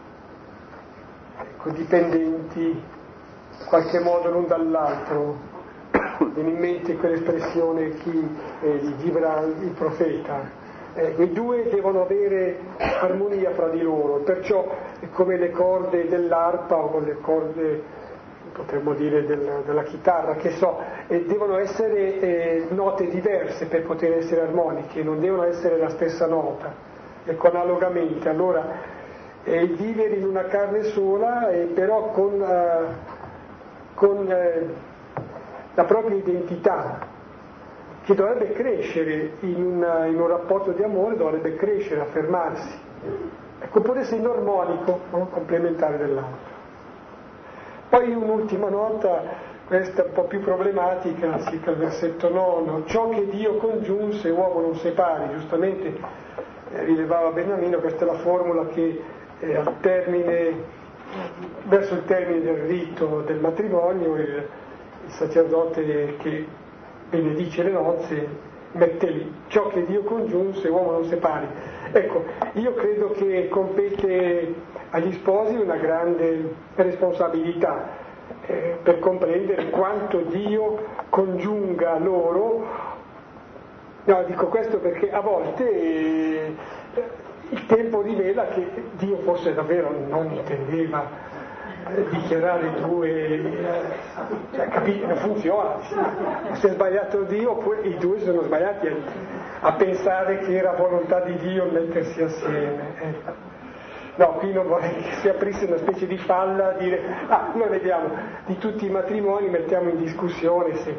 ecco, dipendenti in qualche modo l'un dall'altro. Viene in mente quell'espressione di Gibran, il profeta. I due devono avere armonia fra di loro, perciò è come le corde dell'arpa o le corde, potremmo dire, della chitarra, che so, devono essere note diverse per poter essere armoniche, non devono essere la stessa nota. Ecco, analogamente, allora vivere in una carne sola, però con la propria identità, che dovrebbe crescere in un rapporto di amore, dovrebbe crescere, affermarsi. Ecco, può essere in armonico, no? Complementare dell'altro. Poi un'ultima nota, questa un po' più problematica, circa il versetto 9, ciò che Dio congiunse uomo non separi, giustamente rilevava Beniamino, questa è la formula che verso il termine del rito del matrimonio, il sacerdote che benedice le nozze mette lì, ciò che Dio congiunse uomo non separi. Ecco, io credo che compete agli sposi una grande responsabilità per comprendere quanto Dio congiunga loro. No, dico questo perché a volte il tempo rivela che Dio forse davvero non intendeva dichiarare due, capite, non funziona. Se è sbagliato Dio, oppure i due sono sbagliati a pensare che era volontà di Dio mettersi assieme. No, qui non vorrei che si aprisse una specie di falla a dire noi vediamo di tutti i matrimoni, mettiamo in discussione se.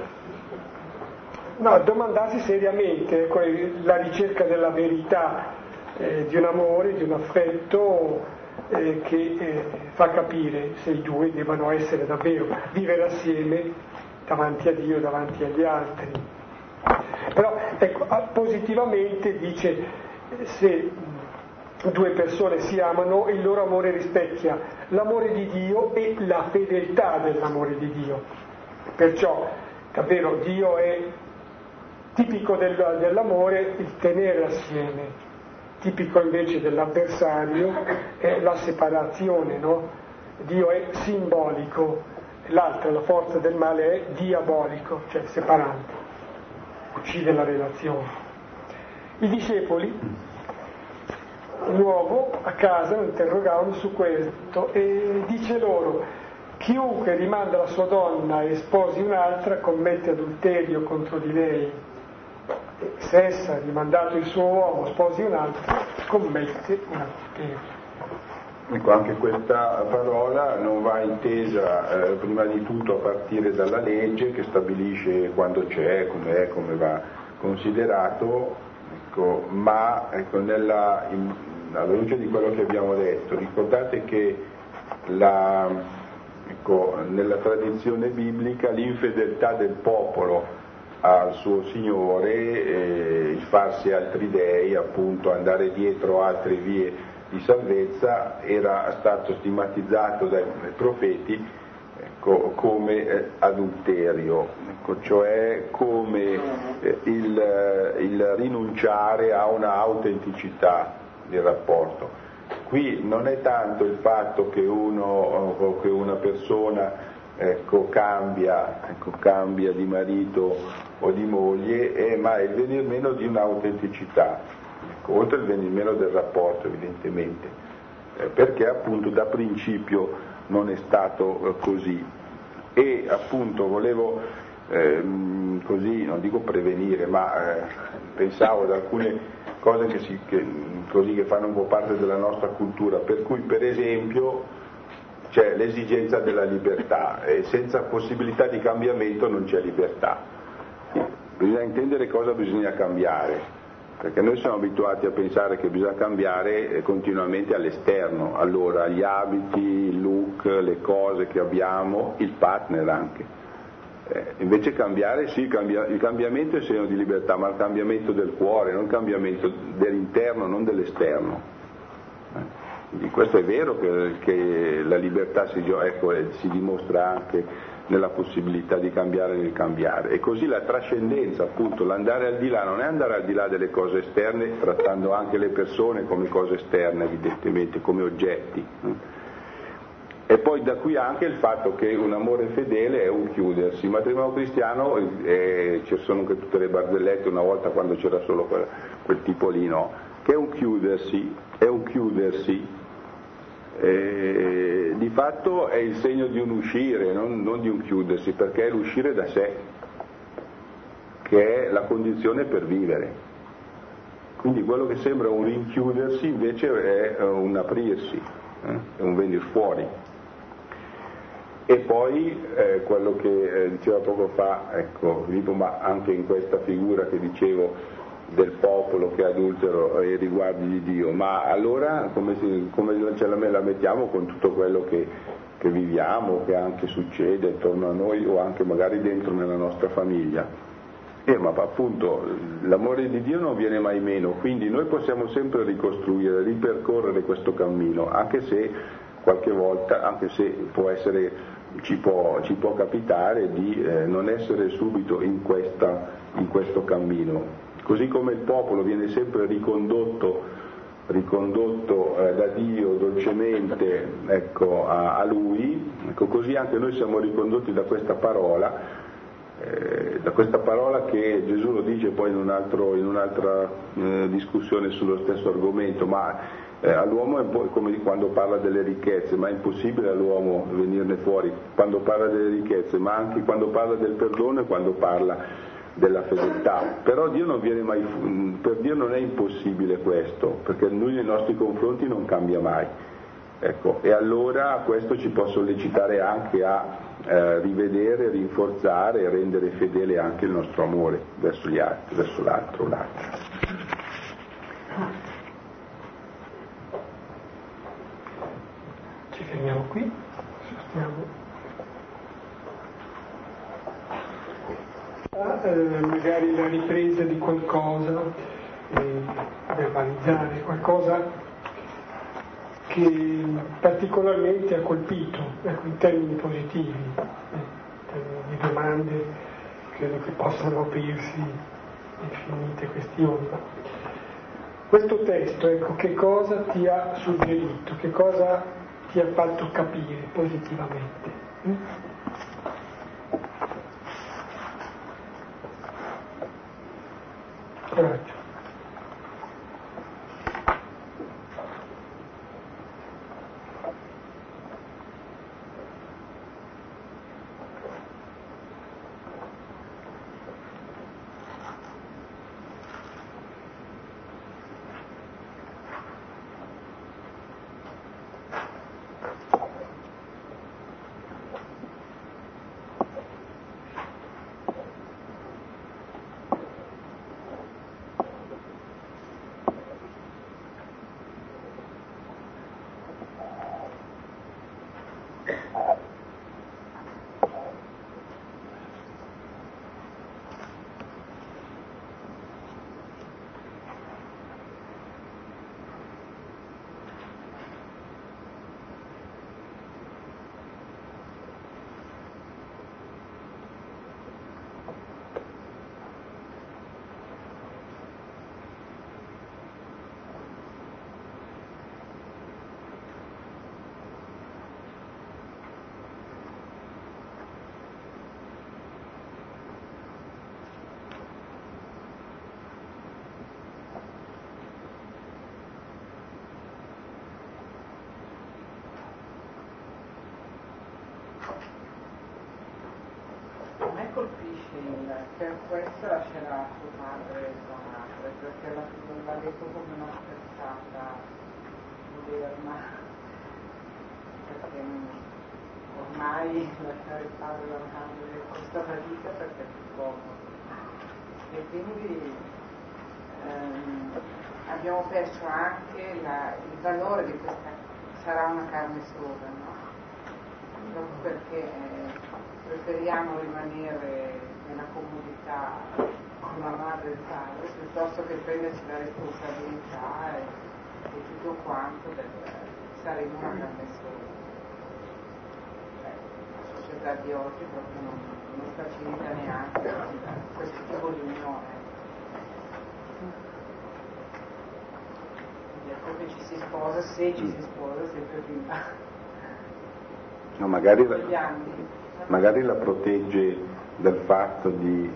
No, domandarsi seriamente la ricerca della verità di un amore, di un affetto che fa capire se i due devono essere davvero, vivere assieme davanti a Dio, davanti agli altri. Però ecco, positivamente dice se due persone si amano il loro amore rispecchia l'amore di Dio e la fedeltà dell'amore di Dio. Perciò davvero Dio è tipico dell'amore il tenere assieme, tipico invece dell'avversario è la separazione, no? Dio è simbolico, l'altra, la forza del male, è diabolico, cioè separante, uccide la relazione. I discepoli di nuovo a casa lo interrogavano su questo e dice loro: chiunque rimanda la sua donna e sposi un'altra commette adulterio contro di lei, e se essa ha rimandato il suo uomo sposi un'altra commette un adulterio. Ecco, anche questa parola non va intesa prima di tutto a partire dalla legge che stabilisce quando c'è, com'è, come va considerato, ecco, ma ecco, alla luce di quello che abbiamo detto, ricordate che nella tradizione biblica l'infedeltà del popolo al suo Signore, il farsi altri dei, appunto andare dietro altre vie di salvezza, era stato stigmatizzato dai profeti, ecco, come adulterio, ecco, cioè come il rinunciare a una autenticità del rapporto. Qui non è tanto il fatto che una persona cambia di marito o di moglie, ma il venir meno di un'autenticità, oltre il venir meno del rapporto evidentemente, perché appunto da principio non è stato così. E appunto volevo così, non dico prevenire, ma pensavo ad alcune cose che fanno un po' parte della nostra cultura, per cui per esempio c'è l'esigenza della libertà e senza possibilità di cambiamento non c'è libertà. Bisogna intendere cosa bisogna cambiare, perché noi siamo abituati a pensare che bisogna cambiare continuamente all'esterno, allora gli abiti, il look, le cose che abbiamo, il partner anche. Invece cambiare, sì, il cambiamento è segno di libertà, ma il cambiamento del cuore, non il cambiamento dell'interno, non dell'esterno. Quindi questo è vero che la libertà si dimostra anche nella possibilità di cambiare nel cambiare, e così la trascendenza, appunto, l'andare al di là, non è andare al di là delle cose esterne, trattando anche le persone come cose esterne, evidentemente, come oggetti. E poi da qui anche il fatto che un amore fedele è un chiudersi. Il matrimonio cristiano, ci sono anche tutte le barzellette, una volta quando c'era solo quel tipo lì, no? Che è un chiudersi, di fatto è il segno di un uscire, non di un chiudersi, perché è l'uscire da sé, che è la condizione per vivere. Quindi quello che sembra un rinchiudersi invece è un aprirsi, è un venire fuori. E poi quello che diceva poco fa, ecco, Filippo, ma anche in questa figura che dicevo del popolo che è adultero ai riguardi di Dio, ma allora come ce la mettiamo con tutto quello che viviamo, che anche succede attorno a noi o anche magari dentro nella nostra famiglia? Ma appunto l'amore di Dio non viene mai meno, quindi noi possiamo sempre ricostruire, ripercorrere questo cammino, anche se qualche volta, anche se ci può capitare di non essere subito in questo cammino. Così come il popolo viene sempre ricondotto da Dio dolcemente, ecco, a Lui, ecco, così anche noi siamo ricondotti da questa parola che Gesù lo dice poi in un'altra discussione sullo stesso argomento, ma all'uomo è un po' come quando parla delle ricchezze, ma è impossibile all'uomo venirne fuori quando parla delle ricchezze, ma anche quando parla del perdono e quando parla della fedeltà. Però Dio non viene mai, per Dio non è impossibile questo, perché Lui nei nostri confronti non cambia mai. Ecco, e allora questo ci può sollecitare anche a rivedere, rinforzare e rendere fedele anche il nostro amore verso gli altri, verso l'altro. Ci fermiamo qui, magari magari la ripresa di qualcosa, verbalizzare qualcosa che particolarmente ha colpito, ecco, in termini positivi, in termini di domande, credo che possano aprirsi infinite questioni. Questo testo, ecco, che cosa ti ha suggerito, che cosa ti ha fatto capire positivamente? Coraggio. Per questo lascerà suo padre e sua madre, perché l'ha detto come una sterzata moderna, perché ormai lasciare il padre e la madre costa fatica perché è più comodo. E quindi abbiamo perso anche il valore di questa, sarà una carne sola, no? Proprio perché preferiamo rimanere nella comodità con la madre e il padre piuttosto che prendersi la responsabilità e tutto quanto del saremo una carne sola. La società di oggi proprio non facilita neanche questo tipo di unione. Quindi ecco che ci si sposa, se ci si sposa, sempre prima. No, magari la protegge dal fatto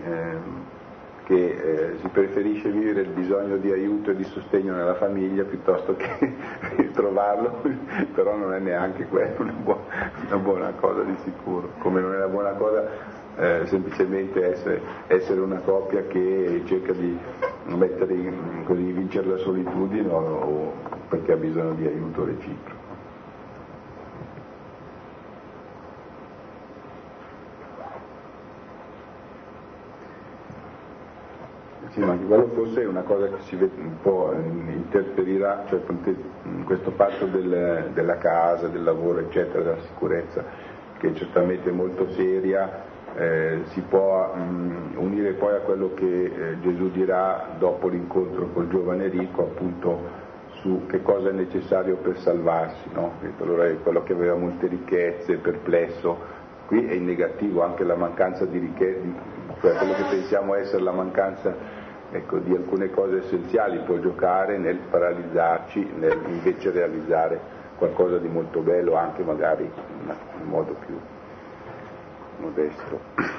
che si preferisce vivere il bisogno di aiuto e di sostegno nella famiglia piuttosto che trovarlo, però non è neanche quello una buona cosa di sicuro, come non è una buona cosa semplicemente essere una coppia che cerca di vincere la solitudine o perché ha bisogno di aiuto reciproco. Sì, ma anche quello forse è una cosa che si vede un po' interferirà, cioè questo fatto della casa, del lavoro, eccetera, della sicurezza, che è certamente molto seria, si può unire poi a quello che Gesù dirà dopo l'incontro col giovane ricco, appunto su che cosa è necessario per salvarsi, no? Allora è quello che aveva molte ricchezze, perplesso, qui è in negativo anche la mancanza di ricchezze, cioè quello che pensiamo essere la mancanza, ecco, di alcune cose essenziali può giocare nel paralizzarci, nel invece realizzare qualcosa di molto bello, anche magari in modo più modesto.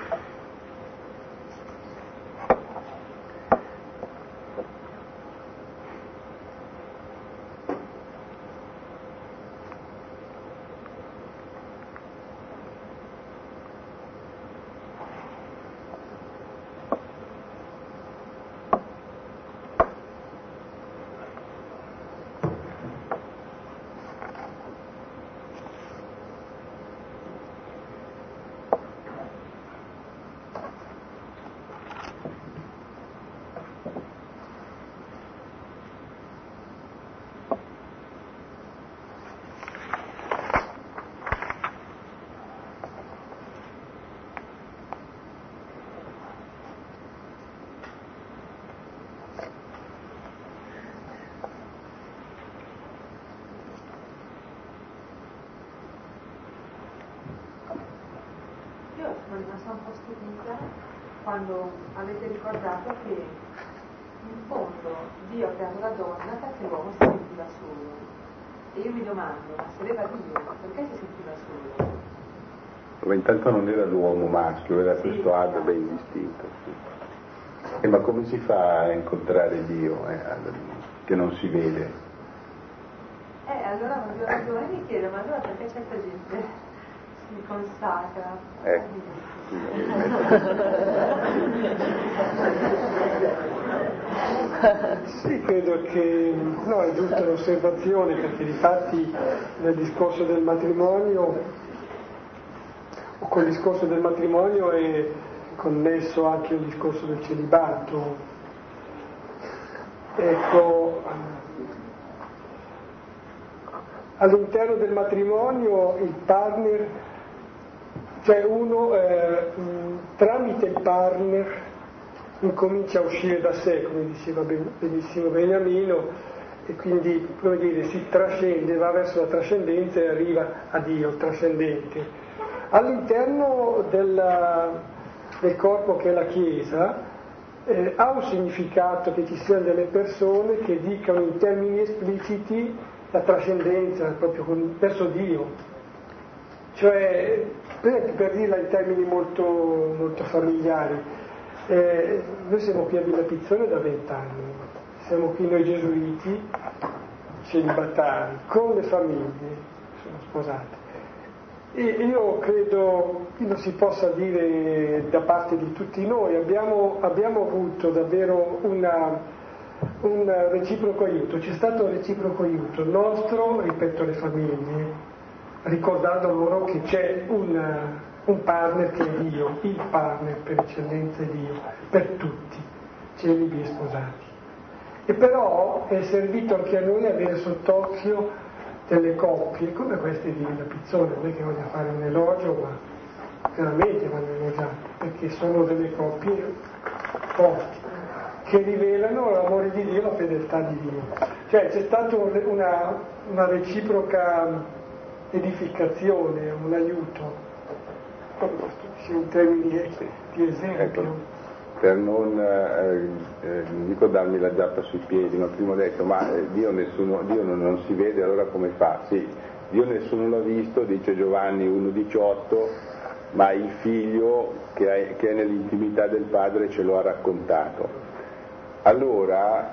siamo posti vita quando avete ricordato che in fondo Dio ha creato la donna perché l'uomo si sentiva solo. E io mi domando, ma se aveva Dio, perché si sentiva solo? Ma intanto non era l'uomo maschio, era questo Ad ben distinto. Sì. Ma come si fa a incontrare Dio che non si vede? Allora non ho ragione, mi chiedo, ma allora perché certa gente si consacra? Sì, credo che no, è giusta l'osservazione, perché difatti nel discorso del matrimonio, o col discorso del matrimonio è connesso anche il discorso del celibato. Ecco, all'interno del matrimonio il partner, cioè uno tramite il partner incomincia a uscire da sé, come diceva benissimo Beniamino, e quindi, come dire, si trascende, va verso la trascendenza e arriva a Dio, il trascendente. All'interno del corpo che è la Chiesa ha un significato che ci siano delle persone che dicano in termini espliciti la trascendenza proprio verso Dio, cioè per dirla in termini molto, molto familiari, noi siamo qui a Villa Pizzone da 20 anni, siamo qui noi gesuiti celibatari con le famiglie, sono sposate, e io credo che lo si possa dire da parte di tutti noi, abbiamo avuto davvero un reciproco aiuto, c'è stato un reciproco aiuto nostro rispetto alle famiglie, ricordando loro che c'è un partner che è Dio, il partner per eccellenza è Dio, per tutti, celibi e sposati. E però è servito anche a noi avere sott'occhio delle coppie come queste di Villa Pizzone, non è che voglio fare un elogio, ma veramente vanno elogiate, perché sono delle coppie forti, che rivelano l'amore di Dio, la fedeltà di Dio. Cioè c'è stata una reciproca edificazione, un aiuto, in termini di esempio. Per non dico darmi la zappa sui piedi, ma prima ho detto, ma Dio non si vede, allora come fa? Sì, Dio nessuno l'ha visto, dice Giovanni 1,18, ma il figlio che è nell'intimità del padre ce lo ha raccontato. Allora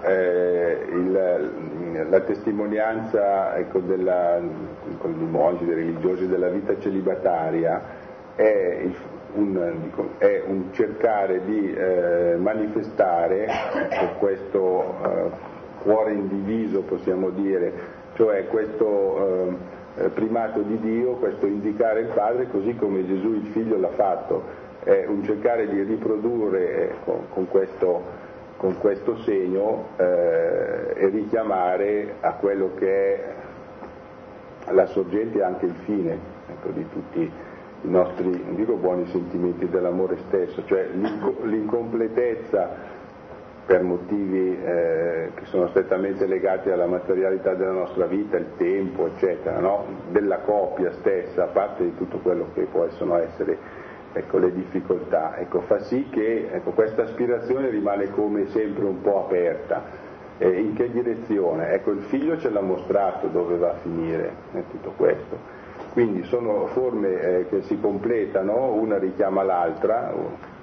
la testimonianza con i mongi, dei religiosi della vita celibataria è un cercare di manifestare questo cuore indiviso, possiamo dire, cioè questo primato di Dio, questo indicare il Padre così come Gesù il Figlio l'ha fatto, è un cercare di riprodurre con questo segno e richiamare a quello che è la sorgente e anche il fine, di tutti i nostri, non dico buoni sentimenti, dell'amore stesso, cioè l'incompletezza per motivi che sono strettamente legati alla materialità della nostra vita, il tempo, eccetera, no? Della coppia stessa, a parte di tutto quello che possono essere le difficoltà, fa sì che questa aspirazione rimane come sempre un po' aperta. In che direzione? Il figlio ce l'ha mostrato dove va a finire tutto questo. Quindi sono forme che si completano, una richiama l'altra,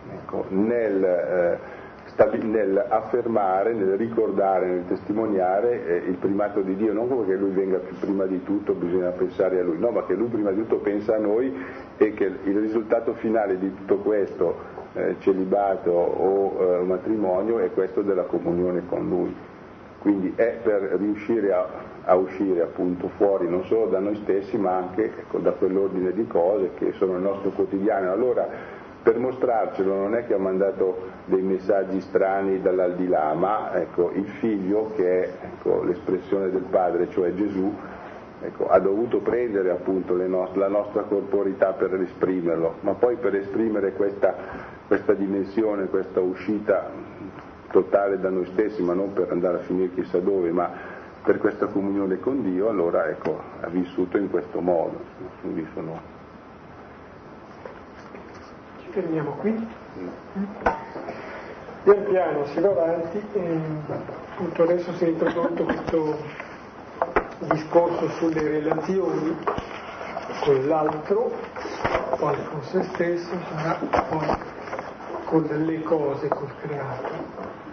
nel affermare, nel ricordare, nel testimoniare il primato di Dio, non come che Lui venga più prima di tutto, bisogna pensare a Lui, no, ma che Lui prima di tutto pensa a noi e che il risultato finale di tutto questo celibato o matrimonio è questo della comunione con Lui. Quindi è per riuscire a uscire appunto fuori non solo da noi stessi ma anche da quell'ordine di cose che sono il nostro quotidiano. Allora per mostrarcelo non è che ha mandato dei messaggi strani dall'aldilà, ma il figlio che è l'espressione del padre, cioè Gesù, ha dovuto prendere appunto la nostra corporità per esprimerlo, ma poi per esprimere questa dimensione, questa uscita totale da noi stessi, ma non per andare a finire chissà dove, ma per questa comunione con Dio, allora ha vissuto in questo modo. Quindi fermiamo qui. Pian piano si va avanti, appunto adesso si è introdotto questo discorso sulle relazioni con l'altro, poi con se stesso, sarà poi con le cose, col creato.